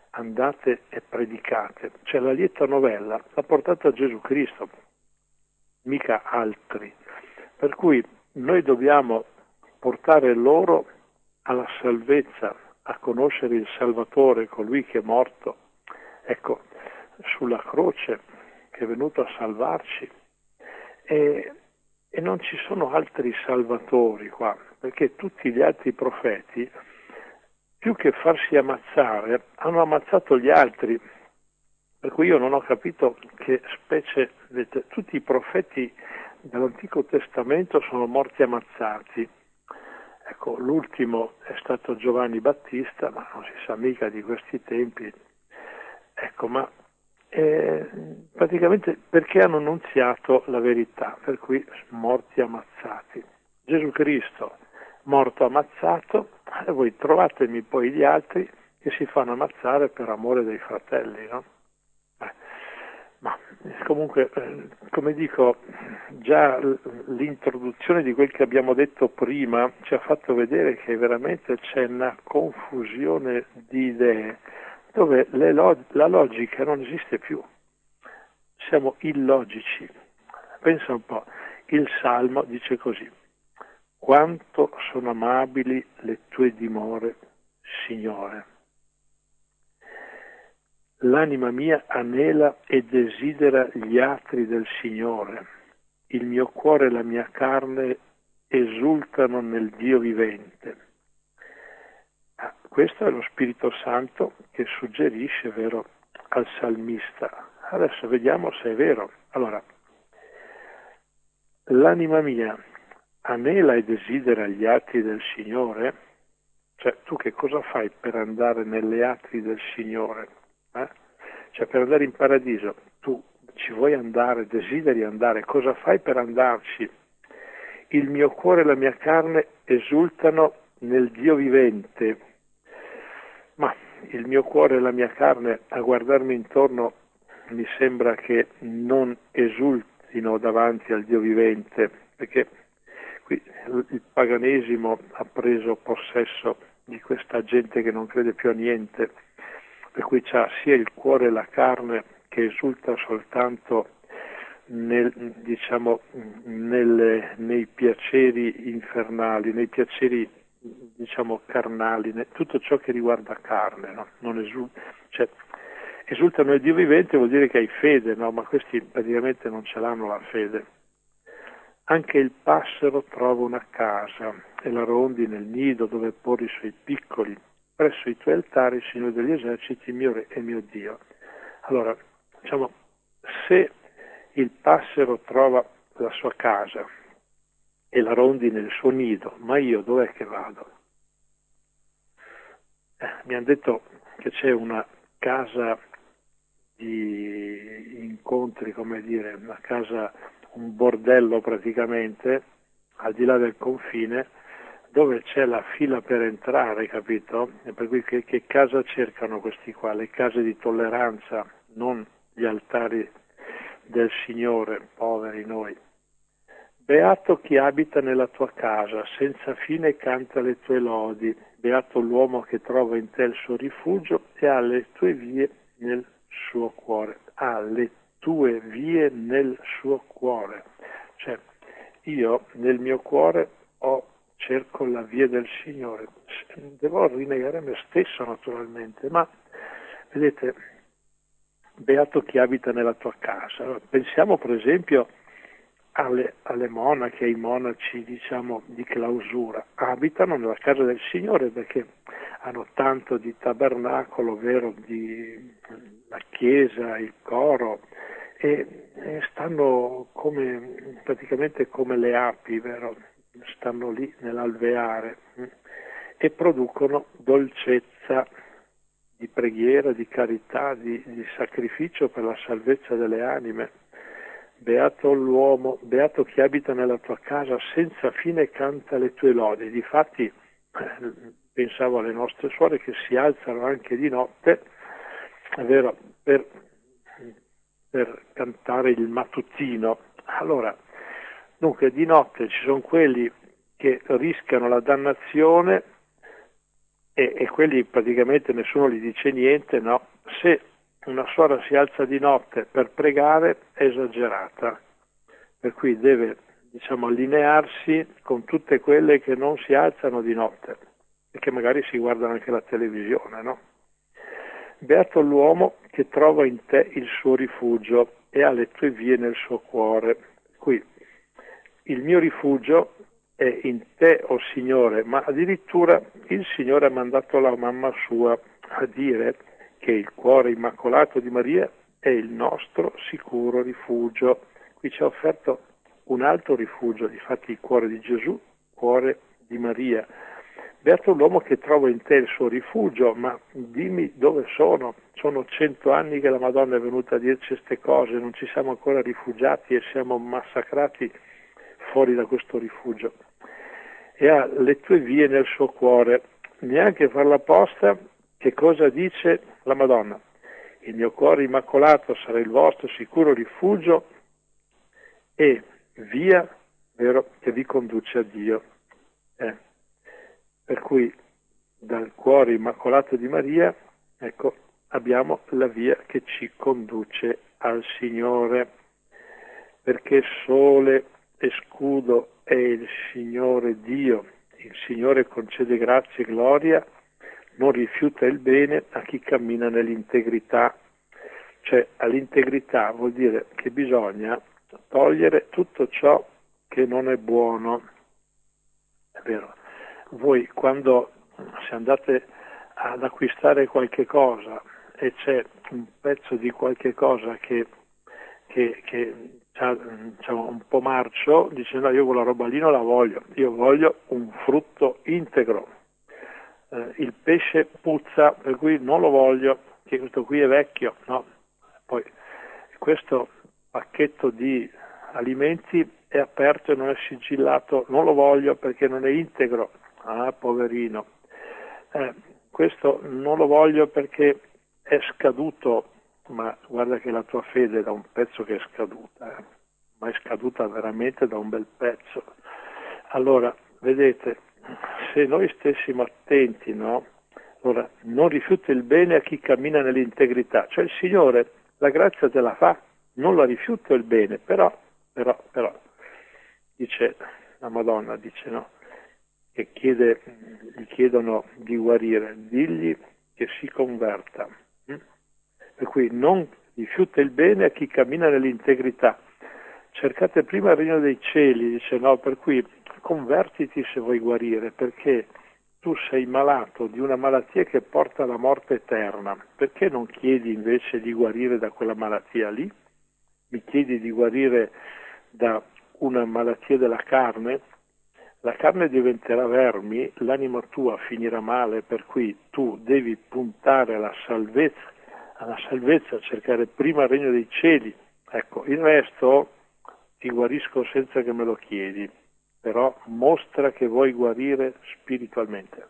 Andate e predicate, cioè la lieta novella l'ha portata Gesù Cristo. mica altri. Per cui noi dobbiamo portare loro alla salvezza, a conoscere il Salvatore, colui che è morto, ecco, sulla croce, che è venuto a salvarci. E, e non ci sono altri salvatori qua, perché tutti gli altri profeti, più che farsi ammazzare, hanno ammazzato gli altri. Per cui io non ho capito che specie, tutti i profeti dell'Antico Testamento sono morti ammazzati. Ecco, l'ultimo è stato Giovanni Battista, ma non si sa mica di questi tempi. Ecco, ma eh, praticamente perché hanno annunziato la verità, per cui morti ammazzati. Gesù Cristo, morto ammazzato, e voi trovatemi poi gli altri che si fanno ammazzare per amore dei fratelli, no? Eh, ma comunque, eh, come dico, già l'introduzione di quel che abbiamo detto prima ci ha fatto vedere che veramente c'è una confusione di idee, dove le log- la logica non esiste più. Siamo illogici. Pensa un po', il Salmo dice così: quanto sono amabili le tue dimore, Signore. L'anima mia anela e desidera gli atri del Signore. Il mio cuore e la mia carne esultano nel Dio vivente. Ah, questo è lo Spirito Santo che suggerisce, vero, al salmista. Adesso vediamo se è vero. Allora, l'anima mia anela e desidera gli atri del Signore. Cioè, tu che cosa fai per andare nelle atri del Signore? Eh? Cioè, per andare in paradiso, tu ci vuoi andare, desideri andare, cosa fai per andarci? Il mio cuore e la mia carne esultano nel Dio vivente. Ma il mio cuore e la mia carne, a guardarmi intorno, mi sembra che non esultino davanti al Dio vivente, perché qui il paganesimo ha preso possesso di questa gente che non crede più a niente, per cui c'ha sia il cuore e la carne che esulta soltanto nel, diciamo, nelle, nei piaceri infernali, nei piaceri diciamo carnali, tutto ciò che riguarda carne, no? Non esulta, cioè, esultano il Dio vivente vuol dire che hai fede, no? Ma questi praticamente non ce l'hanno la fede. Anche il passero trova una casa e la rondine il nido dove porre i suoi piccoli. Presso i tuoi altari, Signore degli eserciti, mio Re e mio Dio. Allora, diciamo, se il passero trova la sua casa e la rondine il suo nido, ma io dov'è che vado? Eh, mi hanno detto che c'è una casa di incontri, come dire, una casa, un bordello praticamente, al di là del confine, dove c'è la fila per entrare, capito? E per cui che, che casa cercano questi qua? Le case di tolleranza, non gli altari del Signore, poveri noi. Beato chi abita nella tua casa, senza fine canta le tue lodi. Beato l'uomo che trova in te il suo rifugio e ha le tue vie nel suo cuore. Ha le tue vie nel suo cuore. Cioè, io nel mio cuore ho cerco la via del Signore. Devo rinnegare me stesso naturalmente, ma vedete, beato chi abita nella tua casa. Pensiamo per esempio alle, alle monache, ai monaci diciamo di clausura, abitano nella casa del Signore perché hanno tanto di tabernacolo, vero, di la chiesa, il coro, e, e stanno come praticamente come le api, vero? Stanno lì nell'alveare e producono dolcezza di preghiera, di carità, di, di sacrificio per la salvezza delle anime. Beato l'uomo, beato chi abita nella tua casa, senza fine canta le tue lodi. Difatti pensavo alle nostre suore che si alzano anche di notte, è vero, per, per cantare il mattutino. Allora, dunque di notte ci sono quelli che rischiano la dannazione e, e quelli praticamente nessuno gli dice niente, no? Se una suora si alza di notte per pregare è esagerata, per cui deve, diciamo, allinearsi con tutte quelle che non si alzano di notte e che magari si guardano anche la televisione, no? Beato l'uomo che trova in te il suo rifugio e ha le tue vie nel suo cuore. Qui il mio rifugio è in te, o oh Signore, ma addirittura il Signore ha mandato la mamma sua a dire che il cuore immacolato di Maria è il nostro sicuro rifugio. Qui ci ha offerto un altro rifugio, difatti il cuore di Gesù, cuore di Maria. Beato l'uomo che trova in te il suo rifugio, ma dimmi dove sono. Sono cento anni che la Madonna è venuta a dirci queste cose, non ci siamo ancora rifugiati e siamo massacrati fuori da questo rifugio. E ha le tue vie nel suo cuore. Neanche farla apposta, che cosa dice la Madonna? Il mio cuore immacolato sarà il vostro sicuro rifugio e via, vero, che vi conduce a Dio. Eh. Per cui dal cuore immacolato di Maria, ecco, abbiamo la via che ci conduce al Signore, perché sole e scudo è il Signore Dio. Il Signore concede grazia e gloria, non rifiuta il bene a chi cammina nell'integrità. Cioè, all'integrità vuol dire che bisogna togliere tutto ciò che non è buono. È vero. Voi quando se andate ad acquistare qualche cosa e c'è un pezzo di qualche cosa che, che, che c'ha, c'ha un po' marcio, dice no, io quella roba lì non la voglio, io voglio un frutto integro. Eh, il pesce puzza, per cui non lo voglio, che questo qui è vecchio, no? Poi questo pacchetto di alimenti è aperto e non è sigillato, non lo voglio perché non è integro. Ah, poverino. Eh, questo non lo voglio perché è scaduto, ma guarda che la tua fede è da un pezzo che è scaduta, eh? Ma è scaduta veramente da un bel pezzo. Allora, vedete, se noi stessimo attenti, no? Allora, non rifiuta il bene a chi cammina nell'integrità, cioè il Signore la grazia te la fa, non la rifiuta il bene, però, però, però, dice la Madonna, dice no, che chiede, gli chiedono di guarire, digli che si converta. Per cui non rifiuta il bene a chi cammina nell'integrità. Cercate prima il regno dei cieli, dice no, per cui convertiti se vuoi guarire, perché tu sei malato di una malattia che porta alla morte eterna. Perché non chiedi invece di guarire da quella malattia lì? Mi chiedi di guarire da una malattia della carne? La carne diventerà vermi, l'anima tua finirà male, per cui tu devi puntare alla salvezza, alla salvezza, cercare prima il regno dei cieli. Ecco, il resto ti guarisco senza che me lo chiedi, però mostra che vuoi guarire spiritualmente.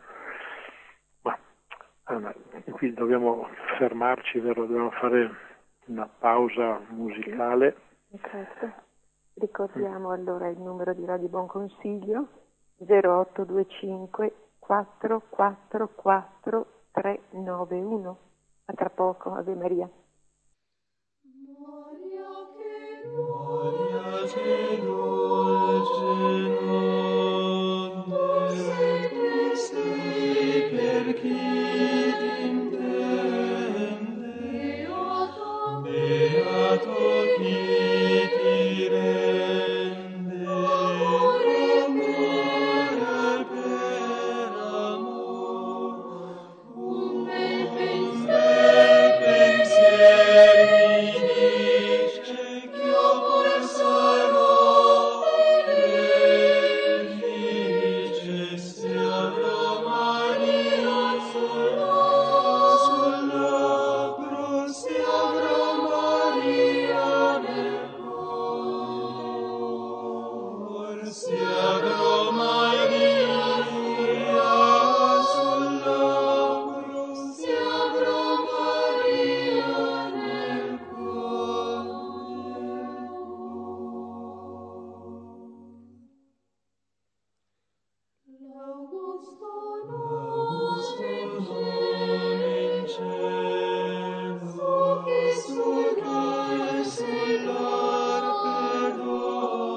Ma Anna, qui dobbiamo fermarci, vero? Dobbiamo fare una pausa musicale. Certo. Ricordiamo allora il numero di Radio Buon Consiglio zero otto due cinque quattro quattro quattro tre nove uno. A tra poco, Ave Maria. Gloria te dolce nonne, sei per chi t'intende, beato chi ti rende amore per amor, un bel pensier mi dice ch'io poi sarò felice se avrò Maria sul labbro, se avrò Maria nel cuore, se avrò Maria sul labbro, se avrò Maria nel cuore. L'augusto nome in cielo, che sul sull'arpe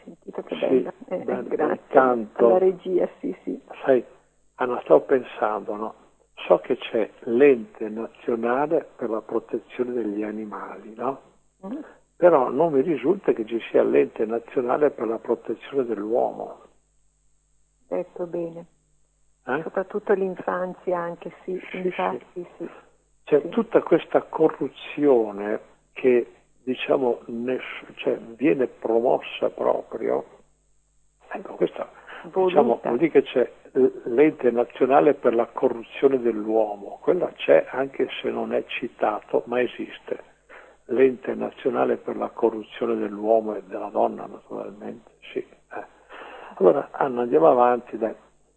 sentito che Sì, bello. Eh, bel- bel grazie canto. alla regia, sì, sì. Sai, Anna, stavo pensando, no? So che c'è l'ente nazionale per la protezione degli animali, no? Mm. Però non mi risulta che ci sia l'ente nazionale per la protezione dell'uomo. Detto bene. Eh? Soprattutto l'infanzia anche, sì, infatti sì. C'è Sì. tutta questa corruzione che, diciamo, ness- cioè, viene promossa proprio. Ecco, questa, diciamo, Voluta. vuol dire che c'è l'ente nazionale per la corruzione dell'uomo. Quella c'è anche se non è citato, ma esiste. L'ente nazionale per la corruzione dell'uomo e della donna, naturalmente, sì. Eh. Allora, Anna, andiamo avanti, dai.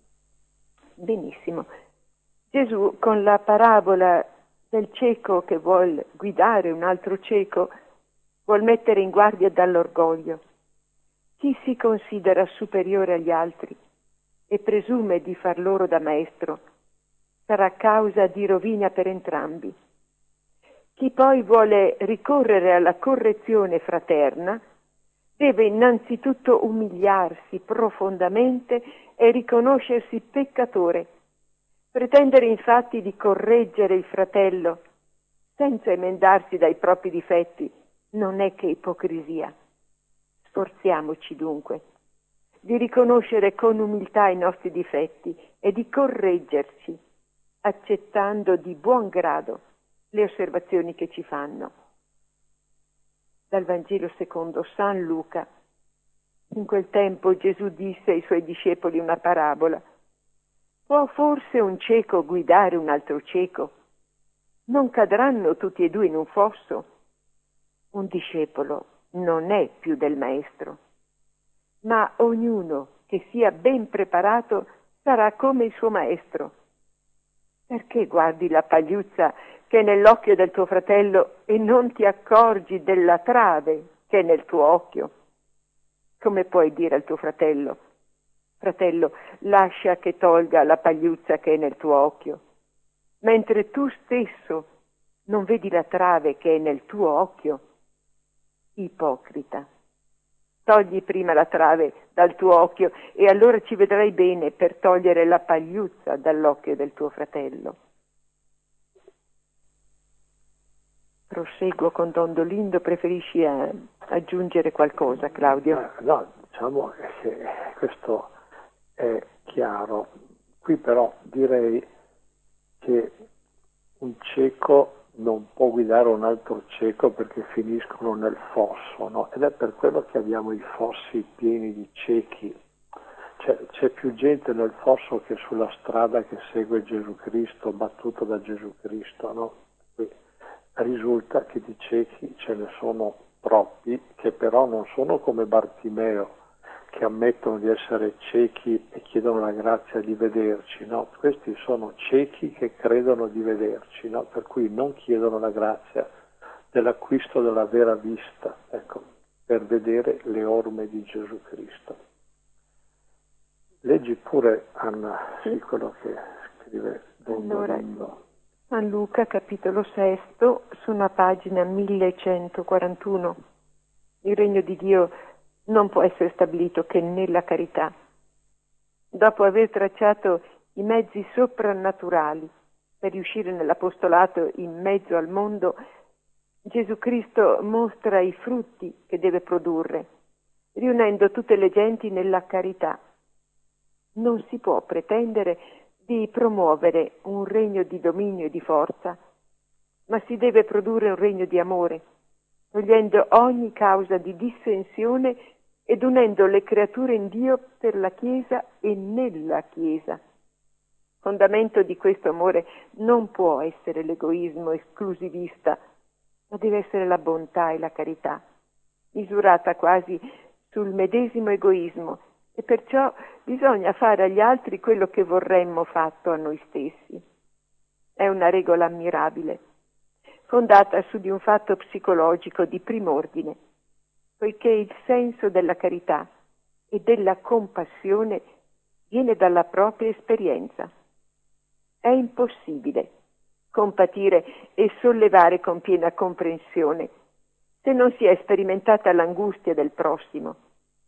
Benissimo. Gesù con la parabola del cieco che vuol guidare un altro cieco vuol mettere in guardia dall'orgoglio. Chi si considera superiore agli altri e presume di far loro da maestro sarà causa di rovina per entrambi. Chi poi vuole ricorrere alla correzione fraterna deve innanzitutto umiliarsi profondamente e riconoscersi peccatore. Pretendere infatti di correggere il fratello senza emendarsi dai propri difetti non è che ipocrisia. Sforziamoci dunque di riconoscere con umiltà i nostri difetti e di correggerci, accettando di buon grado le osservazioni che ci fanno. Dal Vangelo secondo San Luca. In quel tempo Gesù disse ai suoi discepoli una parabola. Può forse un cieco guidare un altro cieco? Non cadranno tutti e due in un fosso? Un discepolo non è più del maestro, ma ognuno che sia ben preparato sarà come il suo maestro. Perché guardi la pagliuzza che è nell'occhio del tuo fratello e non ti accorgi della trave che è nel tuo occhio? Come puoi dire al tuo fratello: fratello, lascia che tolga la pagliuzza che è nel tuo occhio, mentre tu stesso non vedi la trave che è nel tuo occhio? Ipocrita. Togli prima la trave dal tuo occhio e allora ci vedrai bene per togliere la pagliuzza dall'occhio del tuo fratello. Proseguo con Dondolindo, preferisci eh, aggiungere qualcosa, Claudio? Eh, no, diciamo che questo è chiaro. Qui però direi che un cieco non può guidare un altro cieco perché finiscono nel fosso, no? Ed è per quello che abbiamo i fossi pieni di ciechi. C'è, c'è più gente nel fosso che sulla strada che segue Gesù Cristo, battuto da Gesù Cristo, no? Qui risulta che di ciechi ce ne sono troppi, che però non sono come Bartimeo, che ammettono di essere ciechi e chiedono la grazia di vederci, no? Questi sono ciechi che credono di vederci, no? Per cui non chiedono la grazia dell'acquisto della vera vista, ecco, per vedere le orme di Gesù Cristo. Leggi pure, Anna, sì, quello che scrive Dondolindo. Allora, San Luca, capitolo sesto, su una pagina millecentoquarantuno. Il regno di Dio non può essere stabilito che nella carità. Dopo aver tracciato i mezzi soprannaturali per riuscire nell'apostolato in mezzo al mondo, Gesù Cristo mostra i frutti che deve produrre, riunendo tutte le genti nella carità. Non si può pretendere di promuovere un regno di dominio e di forza, ma si deve produrre un regno di amore, togliendo ogni causa di dissensione ed unendo le creature in Dio per la Chiesa e nella Chiesa. Fondamento di questo amore non può essere l'egoismo esclusivista, ma deve essere la bontà e la carità, misurata quasi sul medesimo egoismo, e perciò bisogna fare agli altri quello che vorremmo fatto a noi stessi. È una regola ammirabile, fondata su di un fatto psicologico di prim'ordine, poiché il senso della carità e della compassione viene dalla propria esperienza. È impossibile compatire e sollevare con piena comprensione se non si è sperimentata l'angustia del prossimo.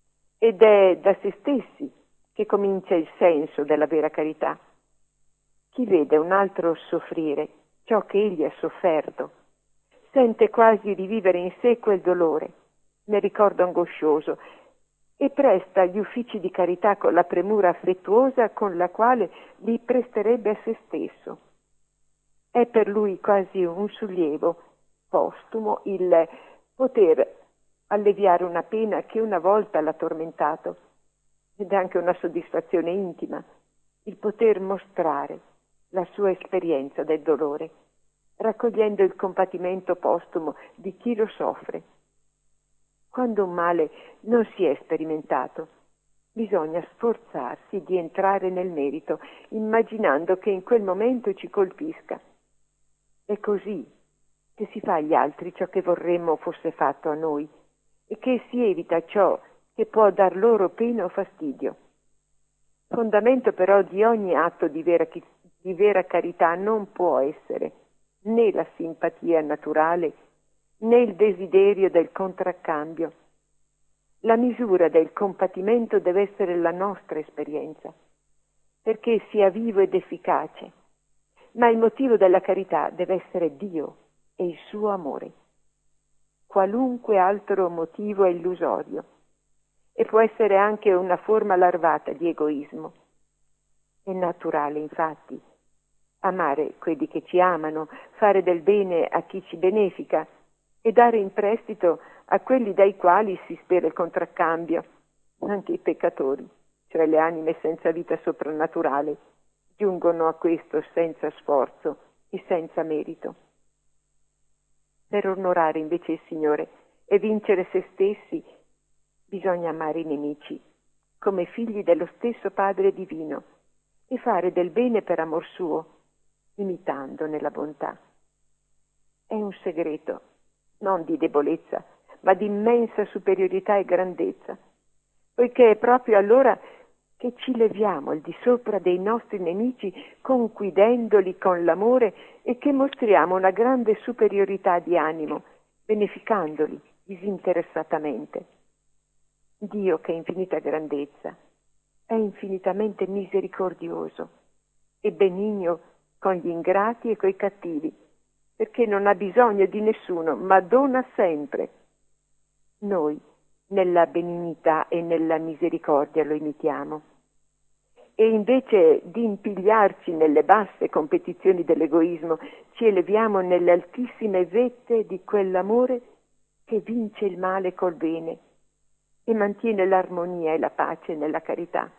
ed è da se stessi che comincia il senso della vera carità. Chi vede un altro soffrire ciò che egli ha sofferto, sente quasi rivivere in sé quel dolore, nel ricordo angoscioso, e presta gli uffici di carità con la premura affettuosa con la quale li presterebbe a se stesso. È per lui quasi un sollievo postumo il poter alleviare una pena che una volta l'ha tormentato, ed è anche una soddisfazione intima il poter mostrare la sua esperienza del dolore, raccogliendo il compatimento postumo di chi lo soffre. Quando un male non si è sperimentato, bisogna sforzarsi di entrare nel merito, immaginando che in quel momento ci colpisca. È così che si fa agli altri ciò che vorremmo fosse fatto a noi e che si evita ciò che può dar loro pena o fastidio. Fondamento però di ogni atto di vera, di vera carità non può essere né la simpatia naturale né il desiderio del contraccambio. La misura del compatimento deve essere la nostra esperienza, perché sia vivo ed efficace, ma il motivo della carità deve essere Dio e il suo amore. Qualunque altro motivo è illusorio e può essere anche una forma larvata di egoismo. È naturale, infatti, amare quelli che ci amano, fare del bene a chi ci benefica e dare in prestito a quelli dai quali si spera il contraccambio. Anche i peccatori, cioè le anime senza vita soprannaturale, giungono a questo senza sforzo e senza merito. Per onorare invece il Signore e vincere se stessi, bisogna amare i nemici come figli dello stesso Padre divino e fare del bene per amor suo, imitandone la bontà. È un segreto, non di debolezza, ma di immensa superiorità e grandezza, poiché è proprio allora che ci leviamo al di sopra dei nostri nemici, conquidendoli con l'amore, e che mostriamo una grande superiorità di animo, beneficandoli disinteressatamente. Dio, che è infinita grandezza, è infinitamente misericordioso e benigno con gli ingrati e coi cattivi, perché non ha bisogno di nessuno, ma dona sempre. Noi nella benignità e nella misericordia lo imitiamo. E invece di impigliarci nelle basse competizioni dell'egoismo, ci eleviamo nelle altissime vette di quell'amore che vince il male col bene e mantiene l'armonia e la pace nella carità.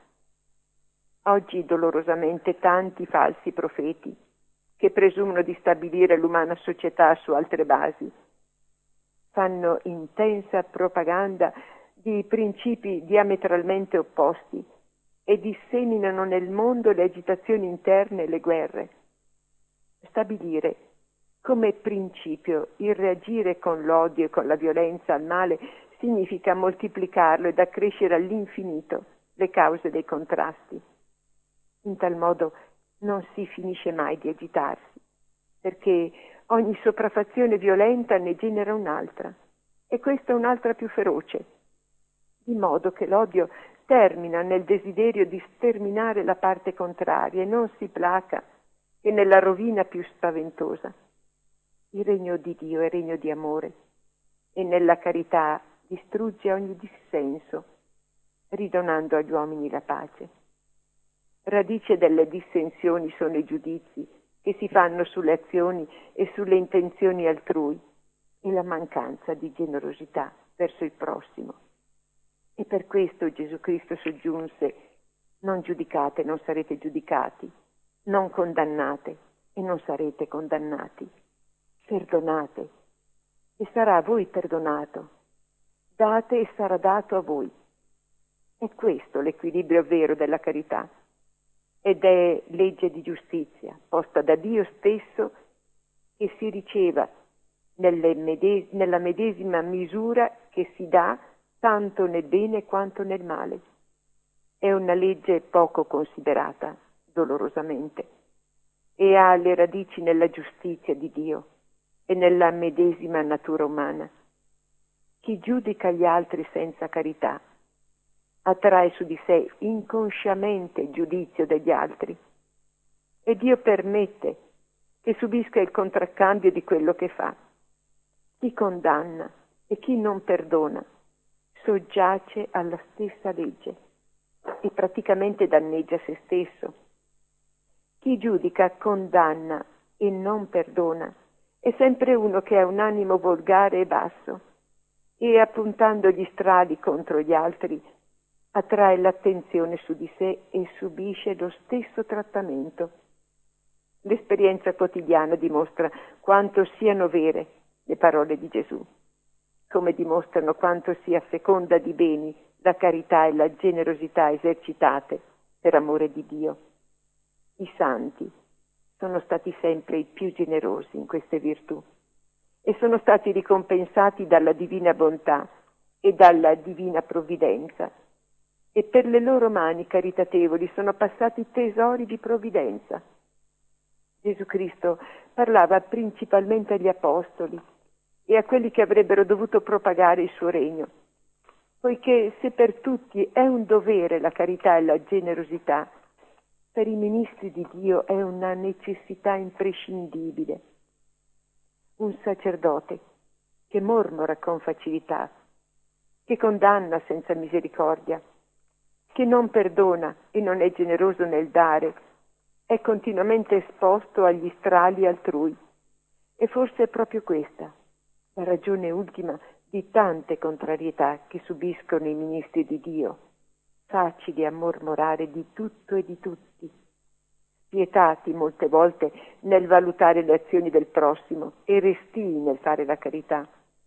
Oggi dolorosamente tanti falsi profeti che presumono di stabilire l'umana società su altre basi fanno intensa propaganda di principi diametralmente opposti e disseminano nel mondo le agitazioni interne e le guerre. Stabilire come principio il reagire con l'odio e con la violenza al male significa moltiplicarlo ed accrescere all'infinito le cause dei contrasti. In tal modo non si finisce mai di agitarsi, perché ogni sopraffazione violenta ne genera un'altra, e questa un'altra più feroce, di modo che l'odio termina nel desiderio di sterminare la parte contraria e non si placa che nella rovina più spaventosa. Il regno di Dio è regno di amore e nella carità distrugge ogni dissenso, ridonando agli uomini la pace. Radice delle dissensioni sono i giudizi che si fanno sulle azioni e sulle intenzioni altrui e la mancanza di generosità verso il prossimo. E per questo Gesù Cristo soggiunse: non giudicate, non sarete giudicati, non condannate e non sarete condannati. Perdonate e sarà a voi perdonato, date e sarà dato a voi. È questo l'equilibrio vero della carità ed è legge di giustizia posta da Dio stesso, che si riceva nelle medes- nella medesima misura che si dà tanto nel bene quanto nel male. È una legge poco considerata, dolorosamente, e ha le radici nella giustizia di Dio e nella medesima natura umana. Chi giudica gli altri senza carità attrae su di sé inconsciamente il giudizio degli altri e Dio permette che subisca il contraccambio di quello che fa. Chi condanna e chi non perdona soggiace alla stessa legge e praticamente danneggia se stesso. Chi giudica, condanna e non perdona è sempre uno che ha un animo volgare e basso e appuntando gli strali contro gli altri attrae l'attenzione su di sé e subisce lo stesso trattamento. L'esperienza quotidiana dimostra quanto siano vere le parole di Gesù, come dimostrano quanto sia feconda di beni la carità e la generosità esercitate per amore di Dio. I santi sono stati sempre i più generosi in queste virtù e sono stati ricompensati dalla divina bontà e dalla divina provvidenza, e per le loro mani caritatevoli sono passati tesori di provvidenza. Gesù Cristo parlava principalmente agli apostoli e a quelli che avrebbero dovuto propagare il suo regno, poiché se per tutti è un dovere la carità e la generosità, per i ministri di Dio è una necessità imprescindibile. Un sacerdote che mormora con facilità, che condanna senza misericordia, che non perdona e non è generoso nel dare, è continuamente esposto agli strali altrui. E forse è proprio questa la ragione ultima di tante contrarietà che subiscono i ministri di Dio, facili a mormorare di tutto e di tutti, spietati molte volte nel valutare le azioni del prossimo e restii nel fare la carità.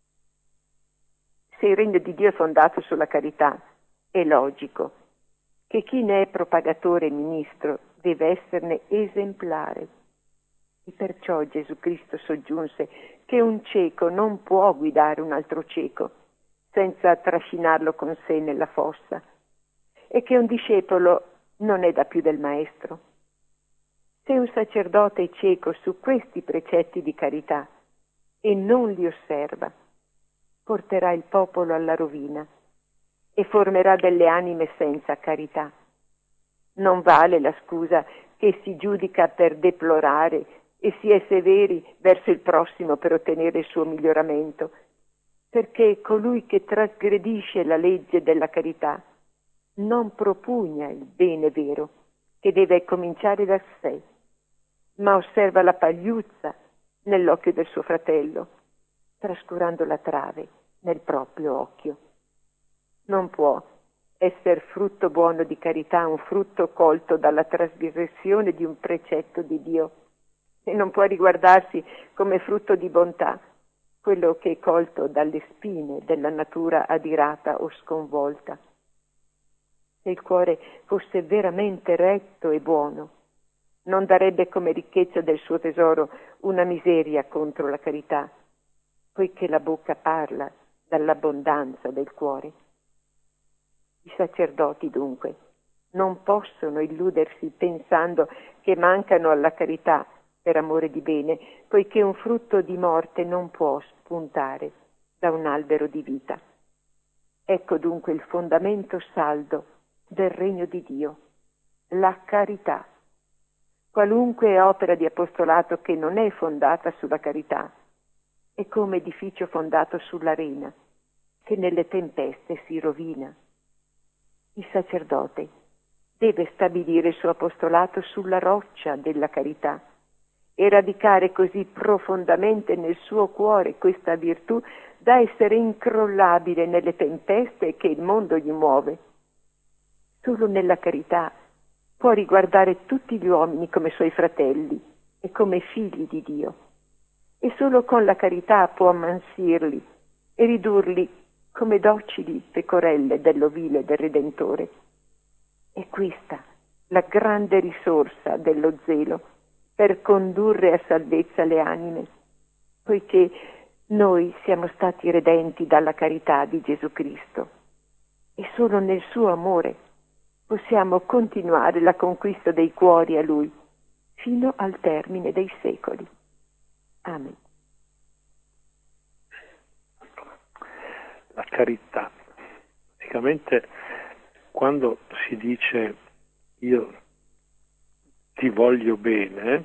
Se il regno di Dio è fondato sulla carità, è logico che chi ne è propagatore e ministro deve esserne esemplare. E perciò Gesù Cristo soggiunse che un cieco non può guidare un altro cieco senza trascinarlo con sé nella fossa, e che un discepolo non è da più del maestro. Se un sacerdote è cieco su questi precetti di carità e non li osserva, porterà il popolo alla rovina e formerà delle anime senza carità. Non vale la scusa che si giudica per deplorare e si è severi verso il prossimo per ottenere il suo miglioramento, perché colui che trasgredisce la legge della carità non propugna il bene vero, che deve cominciare da sé, ma osserva la pagliuzza nell'occhio del suo fratello, trascurando la trave nel proprio occhio. Non può essere frutto buono di carità un frutto colto dalla trasgressione di un precetto di Dio, e non può riguardarsi come frutto di bontà quello che è colto dalle spine della natura adirata o sconvolta. Se il cuore fosse veramente retto e buono, non darebbe come ricchezza del suo tesoro una miseria contro la carità, poiché la bocca parla dall'abbondanza del cuore. I sacerdoti, dunque, non possono illudersi pensando che mancano alla carità per amore di bene, poiché un frutto di morte non può spuntare da un albero di vita. Ecco dunque il fondamento saldo del regno di Dio, la carità. Qualunque opera di apostolato che non è fondata sulla carità è come edificio fondato sull'arena, che nelle tempeste si rovina. Il sacerdote deve stabilire il suo apostolato sulla roccia della carità e radicare così profondamente nel suo cuore questa virtù da essere incrollabile nelle tempeste che il mondo gli muove. Solo nella carità può riguardare tutti gli uomini come suoi fratelli e come figli di Dio, e solo con la carità può ammansirli e ridurli come docili pecorelle dell'ovile del Redentore. È questa la grande risorsa dello zelo per condurre a salvezza le anime, poiché noi siamo stati redenti dalla carità di Gesù Cristo e solo nel suo amore possiamo continuare la conquista dei cuori a Lui fino al termine dei secoli. Amen. La carità. Praticamente quando si dice io ti voglio bene,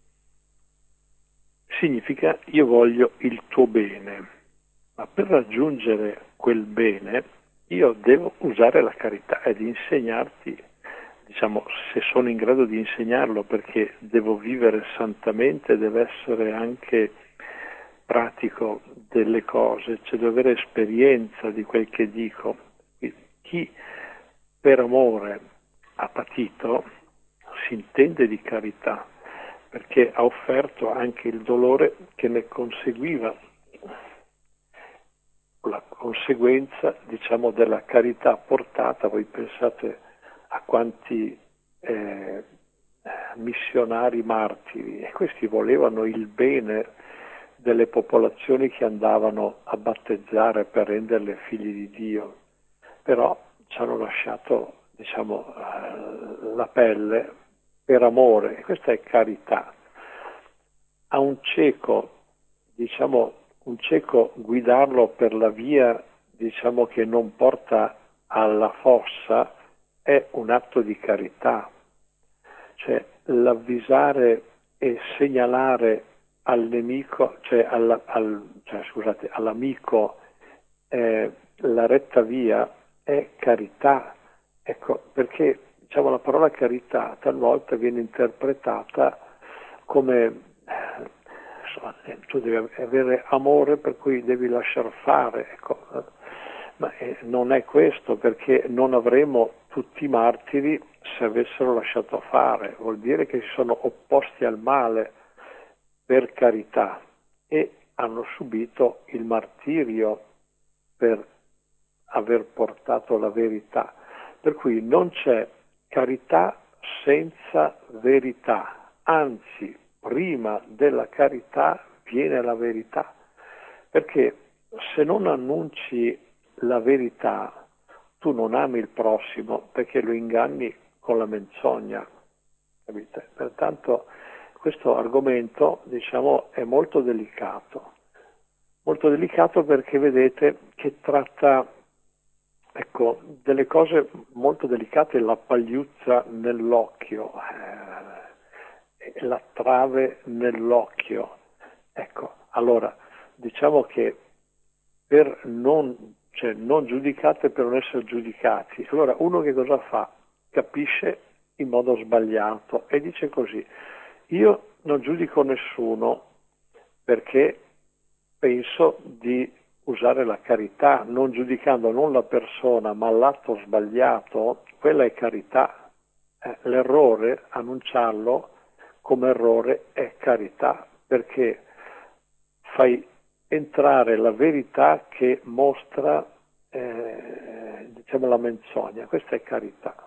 significa io voglio il tuo bene, ma per raggiungere quel bene io devo usare la carità ed insegnarti, diciamo, se sono in grado di insegnarlo, perché devo vivere santamente, deve essere anche pratico delle cose, cioè devo avere esperienza di quel che dico. Chi per amore ha patito si intende di carità, perché ha offerto anche il dolore che ne conseguiva, la conseguenza, diciamo, della carità portata. Voi pensate a quanti eh, missionari martiri, e questi volevano il bene delle popolazioni che andavano a battezzare per renderle figli di Dio, però ci hanno lasciato, diciamo, la pelle per amore, e questa è carità. A un cieco, diciamo, un cieco guidarlo per la via, diciamo, che non porta alla fossa è un atto di carità, cioè l'avvisare e segnalare al nemico, cioè, alla, al, cioè scusate, all'amico eh, la retta via è carità. Ecco, perché diciamo la parola carità talvolta viene interpretata come eh, tu devi avere amore per cui devi lasciar fare, ecco. Ma eh, non è questo, perché non avremo tutti i martiri se avessero lasciato fare. Vuol dire che si sono opposti al male per carità e hanno subito il martirio per aver portato la verità. Per cui non c'è carità senza verità, anzi prima della carità viene la verità, perché se non annunci la verità tu non ami il prossimo, perché lo inganni con la menzogna, capite? Pertanto questo argomento, diciamo, è molto delicato, molto delicato perché vedete che tratta, ecco, delle cose molto delicate, la pagliuzza nell'occhio, eh, la trave nell'occhio. Ecco, allora, diciamo che per non, cioè, non giudicate per non essere giudicati. Allora, uno che cosa fa? Capisce in modo sbagliato e dice così: io non giudico nessuno perché penso di usare la carità, non giudicando non la persona ma l'atto sbagliato. Quella è carità. Eh, l'errore, annunciarlo come errore, è carità, perché fai entrare la verità che mostra eh, diciamo la menzogna. Questa è carità.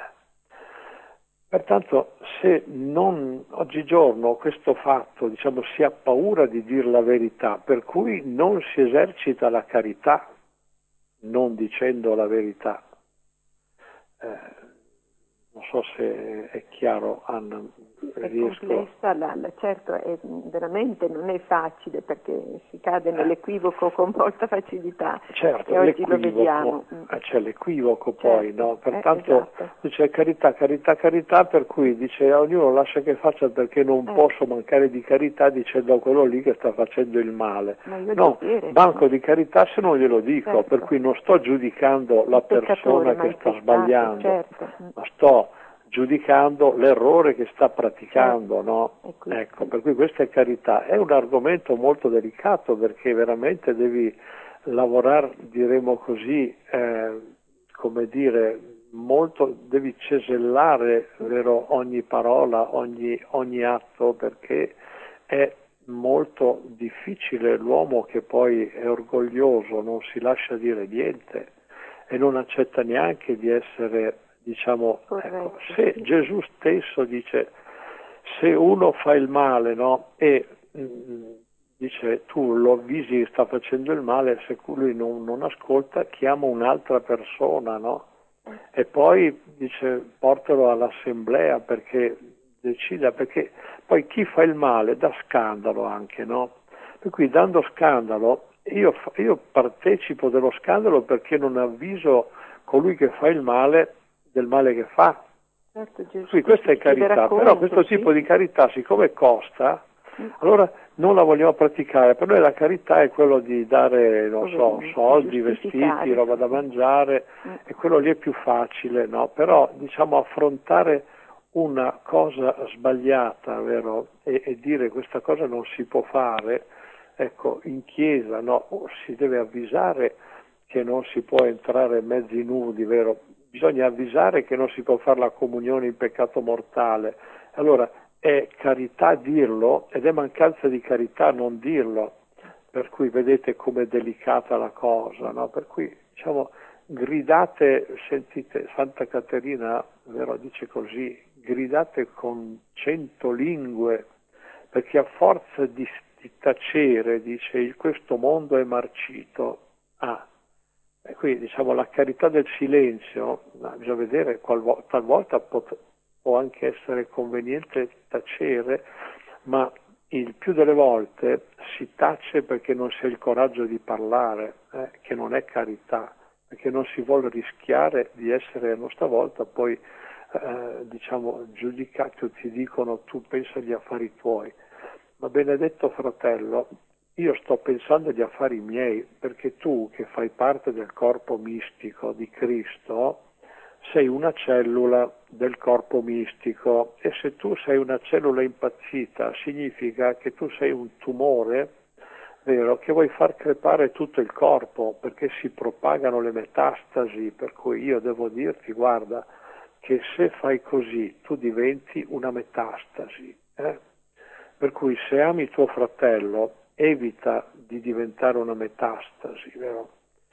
Pertanto, se non oggigiorno questo fatto, diciamo, si ha paura di dire la verità, per cui non si esercita la carità non dicendo la verità. Eh, non so se è chiaro, Anna. È riesco... complessa, la, la, certo, è, veramente non è facile, perché si cade nell'equivoco con molta facilità. Certo, e oggi lo vediamo. Eh, c'è l'equivoco certo, poi, no? Pertanto eh, esatto. dice carità, carità, carità, per cui dice ognuno lascia che faccia, perché non eh. posso mancare di carità dicendo a quello lì che sta facendo il male. Ma io No, dire, manco di carità se non glielo dico, certo. per cui non sto giudicando la il persona che sta peccato, sbagliando, certo. ma sto giudicando l'errore che sta praticando, certo. no? Ecco, Ecco, per cui questa è carità. È un argomento molto delicato, perché veramente devi lavorare, diremo così, eh, come dire, molto, devi cesellare, vero, ogni parola, ogni, ogni atto, perché è molto difficile. L'uomo che poi è orgoglioso non si lascia dire niente e non accetta neanche di essere, diciamo, ecco, se Gesù stesso dice, se uno fa il male, no, e mh, dice tu lo avvisi che sta facendo il male, se lui non, non ascolta, chiama un'altra persona, no? E poi dice portalo all'assemblea perché decida, perché poi chi fa il male dà scandalo anche, no? Per cui dando scandalo, io, io partecipo dello scandalo perché non avviso colui che fa il male del male che fa. Certo, Gesù. Sì, questa è carità, però questo sì. tipo di carità, siccome costa, allora non la vogliamo praticare. Per noi la carità è quello di dare, non so, Poverini, soldi, giustificare, vestiti, roba da mangiare, Mm. e quello lì è più facile, no? Però, diciamo, affrontare una cosa sbagliata, vero? E, e dire questa cosa non si può fare, ecco, in chiesa, no? Si deve avvisare che non si può entrare mezzi nudi, vero? Bisogna avvisare che non si può fare la comunione in peccato mortale. Allora, è carità dirlo ed è mancanza di carità non dirlo. Per cui vedete com'è delicata la cosa, no? Per cui, diciamo, gridate, sentite, Santa Caterina, vero, dice così, gridate con cento lingue, perché a forza di, di tacere, dice, questo mondo è marcito. Ah, e qui, diciamo, la carità del silenzio, no, bisogna vedere, qualvo, talvolta pot, può anche essere conveniente tacere, ma il più delle volte si tace perché non si ha il coraggio di parlare, eh, che non è carità, perché non si vuole rischiare di essere, no, stavolta poi eh, diciamo giudicato, ti dicono tu pensa agli affari tuoi. Ma benedetto fratello, io sto pensando agli affari miei, perché tu che fai parte del corpo mistico di Cristo sei una cellula del corpo mistico, e se tu sei una cellula impazzita significa che tu sei un tumore, vero, che vuoi far crepare tutto il corpo, perché si propagano le metastasi, per cui io devo dirti, guarda, che se fai così tu diventi una metastasi, eh? Per cui se ami tuo fratello evita di diventare una metastasi, vero?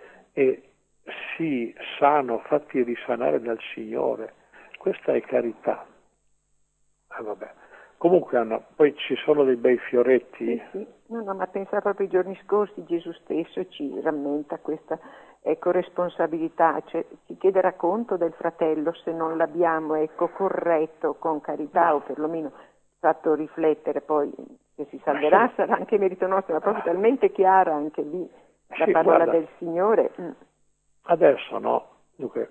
E sii sano, fatti risanare dal Signore. Questa è carità. Eh, vabbè. Comunque Anna, poi ci sono dei bei fioretti. Sì, sì. No, no, ma pensa proprio ai giorni scorsi Gesù stesso ci rammenta questa ecco, responsabilità, cioè ci chiederà conto del fratello se non l'abbiamo ecco, corretto con carità o perlomeno fatto riflettere, poi che si salverà sì. Sarà anche merito nostro, ma proprio talmente chiara anche lì la sì, parola guarda, del Signore. Mm. Adesso no, dunque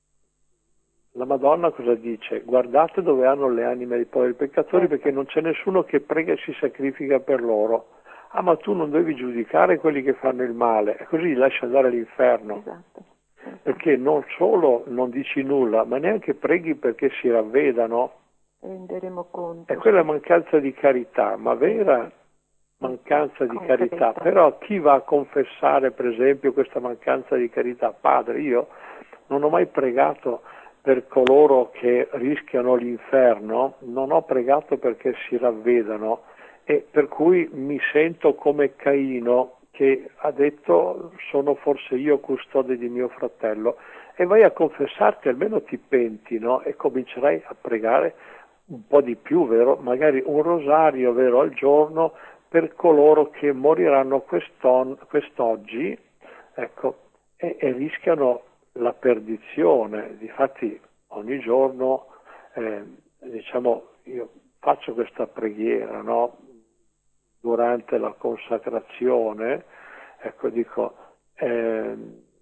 la Madonna cosa dice? Guardate dove hanno le anime dei poveri peccatori, Certo. Perché non c'è nessuno che prega e si sacrifica per loro. Ah, ma tu non devi giudicare quelli che fanno il male, e così li lasci andare all'inferno. Esatto. Esatto. Perché non solo non dici nulla, ma neanche preghi perché si ravvedano. Renderemo conto. E quella è sì. mancanza di carità, ma vera mancanza di Concreta. carità. Però chi va a confessare, per esempio, questa mancanza di carità? Padre, io non ho mai pregato per coloro che rischiano l'inferno, non ho pregato perché si ravvedano, e per cui mi sento come Caino che ha detto sono forse io custode di mio fratello, e vai a confessarti, almeno ti penti, no? E comincerai a pregare un po' di più, vero? Magari un rosario, vero, al giorno per coloro che moriranno quest'oggi, ecco, e, e rischiano la perdizione. Difatti ogni giorno eh, diciamo io faccio questa preghiera, no? Durante la consacrazione, ecco, dico eh,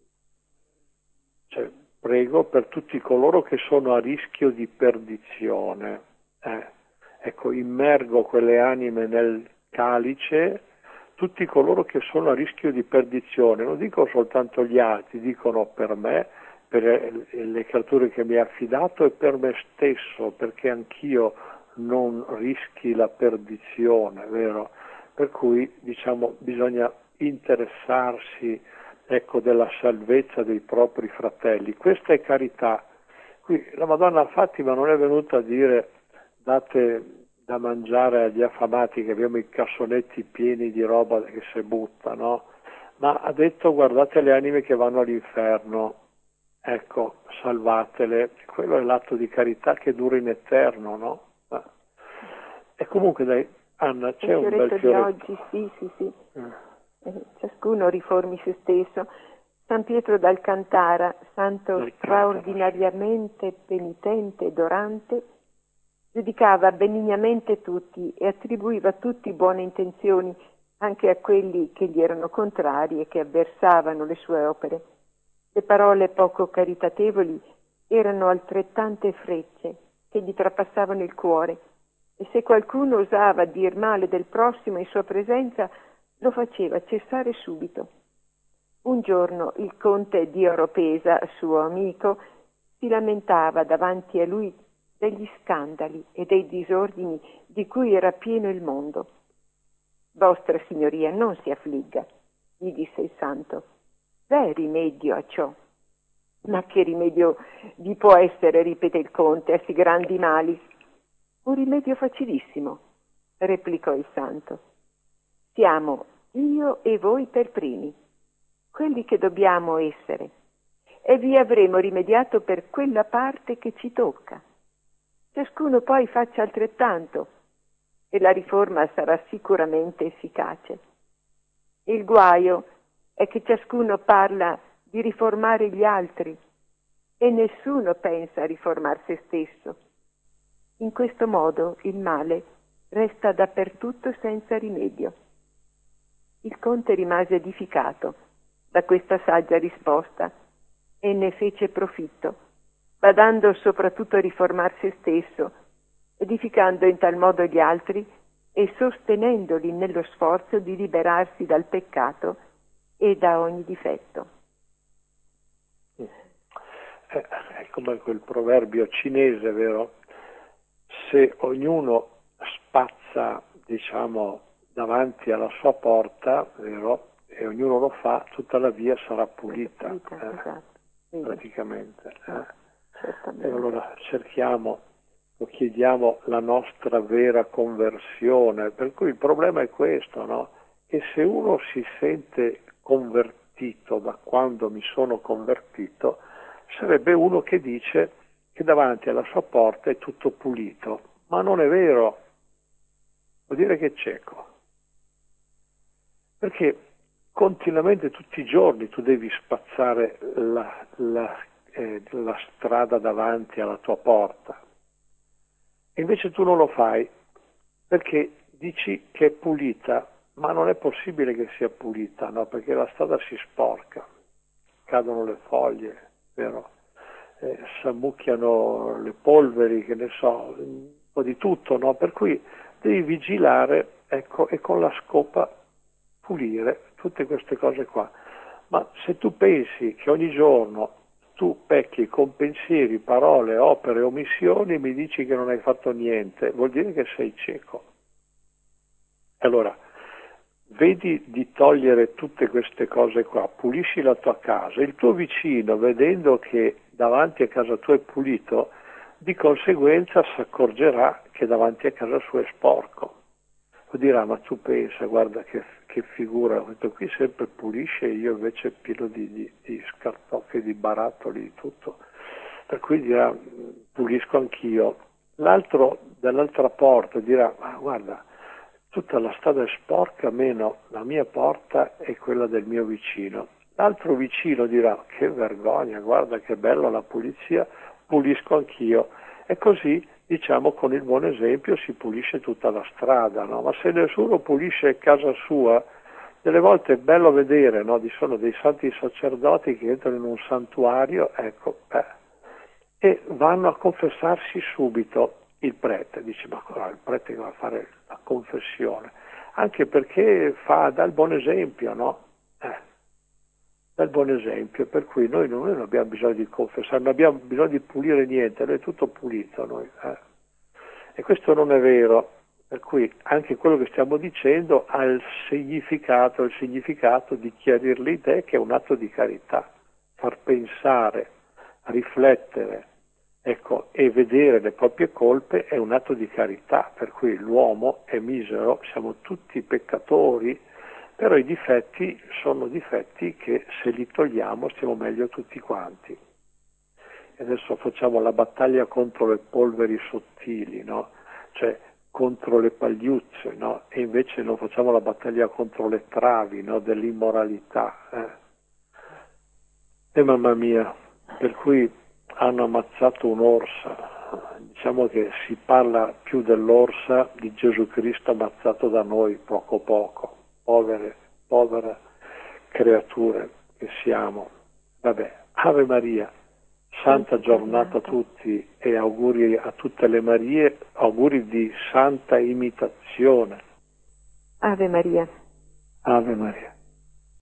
cioè, prego per tutti coloro che sono a rischio di perdizione, eh, ecco, immergo quelle anime nel calice, tutti coloro che sono a rischio di perdizione, non dico soltanto gli altri, dicono per me, per le creature che mi ha affidato e per me stesso, perché anch'io non rischi la perdizione, vero? Per cui diciamo bisogna interessarsi, ecco, della salvezza dei propri fratelli. Questa è carità. Qui la Madonna Fatima non è venuta a dire date da mangiare agli affamati, che abbiamo i cassonetti pieni di roba che si butta, no? Ma ha detto guardate le anime che vanno all'inferno, ecco, salvatele. Quello è l'atto di carità che dura in eterno, no? E comunque dai, Anna, c'è un bel fioretto di oggi, sì, sì, sì. Mm. Eh, ciascuno riformi se stesso. San Pietro d'Alcantara, santo Alcantara. straordinariamente penitente ed orante, giudicava benignamente tutti e attribuiva a tutti buone intenzioni, anche a quelli che gli erano contrari e che avversavano le sue opere. Le parole poco caritatevoli erano altrettante frecce che gli trapassavano il cuore, e se qualcuno osava dir male del prossimo in sua presenza, lo faceva cessare subito. Un giorno il conte di Oropesa, suo amico, si lamentava davanti a lui degli scandali e dei disordini di cui era pieno il mondo. Vostra Signoria, non si affligga, gli disse il santo. V'è rimedio a ciò. Ma che rimedio vi può essere, ripete il conte, a sì grandi mali? Un rimedio facilissimo, replicò il santo. Siamo io e voi per primi, quelli che dobbiamo essere, e vi avremo rimediato per quella parte che ci tocca. Ciascuno poi faccia altrettanto, e la riforma sarà sicuramente efficace. Il guaio è che ciascuno parla di riformare gli altri e nessuno pensa a riformar se stesso. In questo modo il male resta dappertutto senza rimedio. Il conte rimase edificato da questa saggia risposta e ne fece profitto, badando soprattutto a riformar se stesso, edificando in tal modo gli altri e sostenendoli nello sforzo di liberarsi dal peccato e da ogni difetto. Eh, è come quel proverbio cinese, vero? Se ognuno spazza, diciamo, davanti alla sua porta, vero? E ognuno lo fa, tutta la via sarà pulita, eh, esatto. praticamente. Eh. Certamente. E allora cerchiamo, lo chiediamo, la nostra vera conversione. Per cui il problema è questo, no? Che se uno si sente convertito da quando mi sono convertito, sarebbe uno che dice che davanti alla sua porta è tutto pulito, ma non è vero, vuol dire che è cieco, perché continuamente tutti i giorni tu devi spazzare la, la, eh, la strada davanti alla tua porta, e invece tu non lo fai perché dici che è pulita, ma non è possibile che sia pulita, no? Perché la strada si sporca, cadono le foglie, vero? Eh, s'ammucchiano le polveri, che ne so, un po' di tutto, no? Per cui devi vigilare, ecco, e con la scopa pulire tutte queste cose qua. Ma se tu pensi che ogni giorno tu pecchi con pensieri, parole, opere, omissioni, e mi dici che non hai fatto niente, vuol dire che sei cieco. Allora, vedi di togliere tutte queste cose qua, pulisci la tua casa, il tuo vicino, vedendo che davanti a casa tua è pulito, di conseguenza si accorgerà che davanti a casa sua è sporco. O dirà, ma tu pensa, guarda che, che figura, questo qui sempre pulisce, io invece pieno di, di, di scartoffi, di barattoli, di tutto. Per cui dirà, pulisco anch'io. L'altro dall'altra porta dirà, ma guarda, tutta la strada è sporca, meno la mia porta e quella del mio vicino. L'altro vicino dirà, che vergogna, guarda che bella la pulizia, pulisco anch'io. E così, diciamo, con il buon esempio si pulisce tutta la strada, no? Ma se nessuno pulisce casa sua, delle volte è bello vedere, no? Ci sono dei santi sacerdoti che entrano in un santuario, ecco, eh, e vanno a confessarsi subito. Il prete dice, ma cosa, il prete che va a fare la confessione? Anche perché fa dal buon esempio, no? Eh, dal buon esempio, per cui noi non, noi non abbiamo bisogno di confessare, non abbiamo bisogno di pulire niente, noi è tutto pulito noi. Eh. E questo non è vero, per cui anche quello che stiamo dicendo ha il significato, il significato di chiarire le idee, che è un atto di carità, far pensare, riflettere, ecco, e vedere le proprie colpe è un atto di carità, per cui l'uomo è misero, siamo tutti peccatori, però i difetti sono difetti che se li togliamo stiamo meglio tutti quanti. E adesso facciamo la battaglia contro le polveri sottili, no? Cioè contro le pagliuzze, no? E invece non facciamo la battaglia contro le travi, no? Dell'immoralità. Eh? E mamma mia, per cui hanno ammazzato un'orsa, diciamo che si parla più dell'orsa di Gesù Cristo ammazzato da noi poco poco, povere, povere creature che siamo. Vabbè, Ave Maria, santa giornata a tutti e auguri a tutte le Marie, auguri di santa imitazione. Ave Maria. Ave Maria.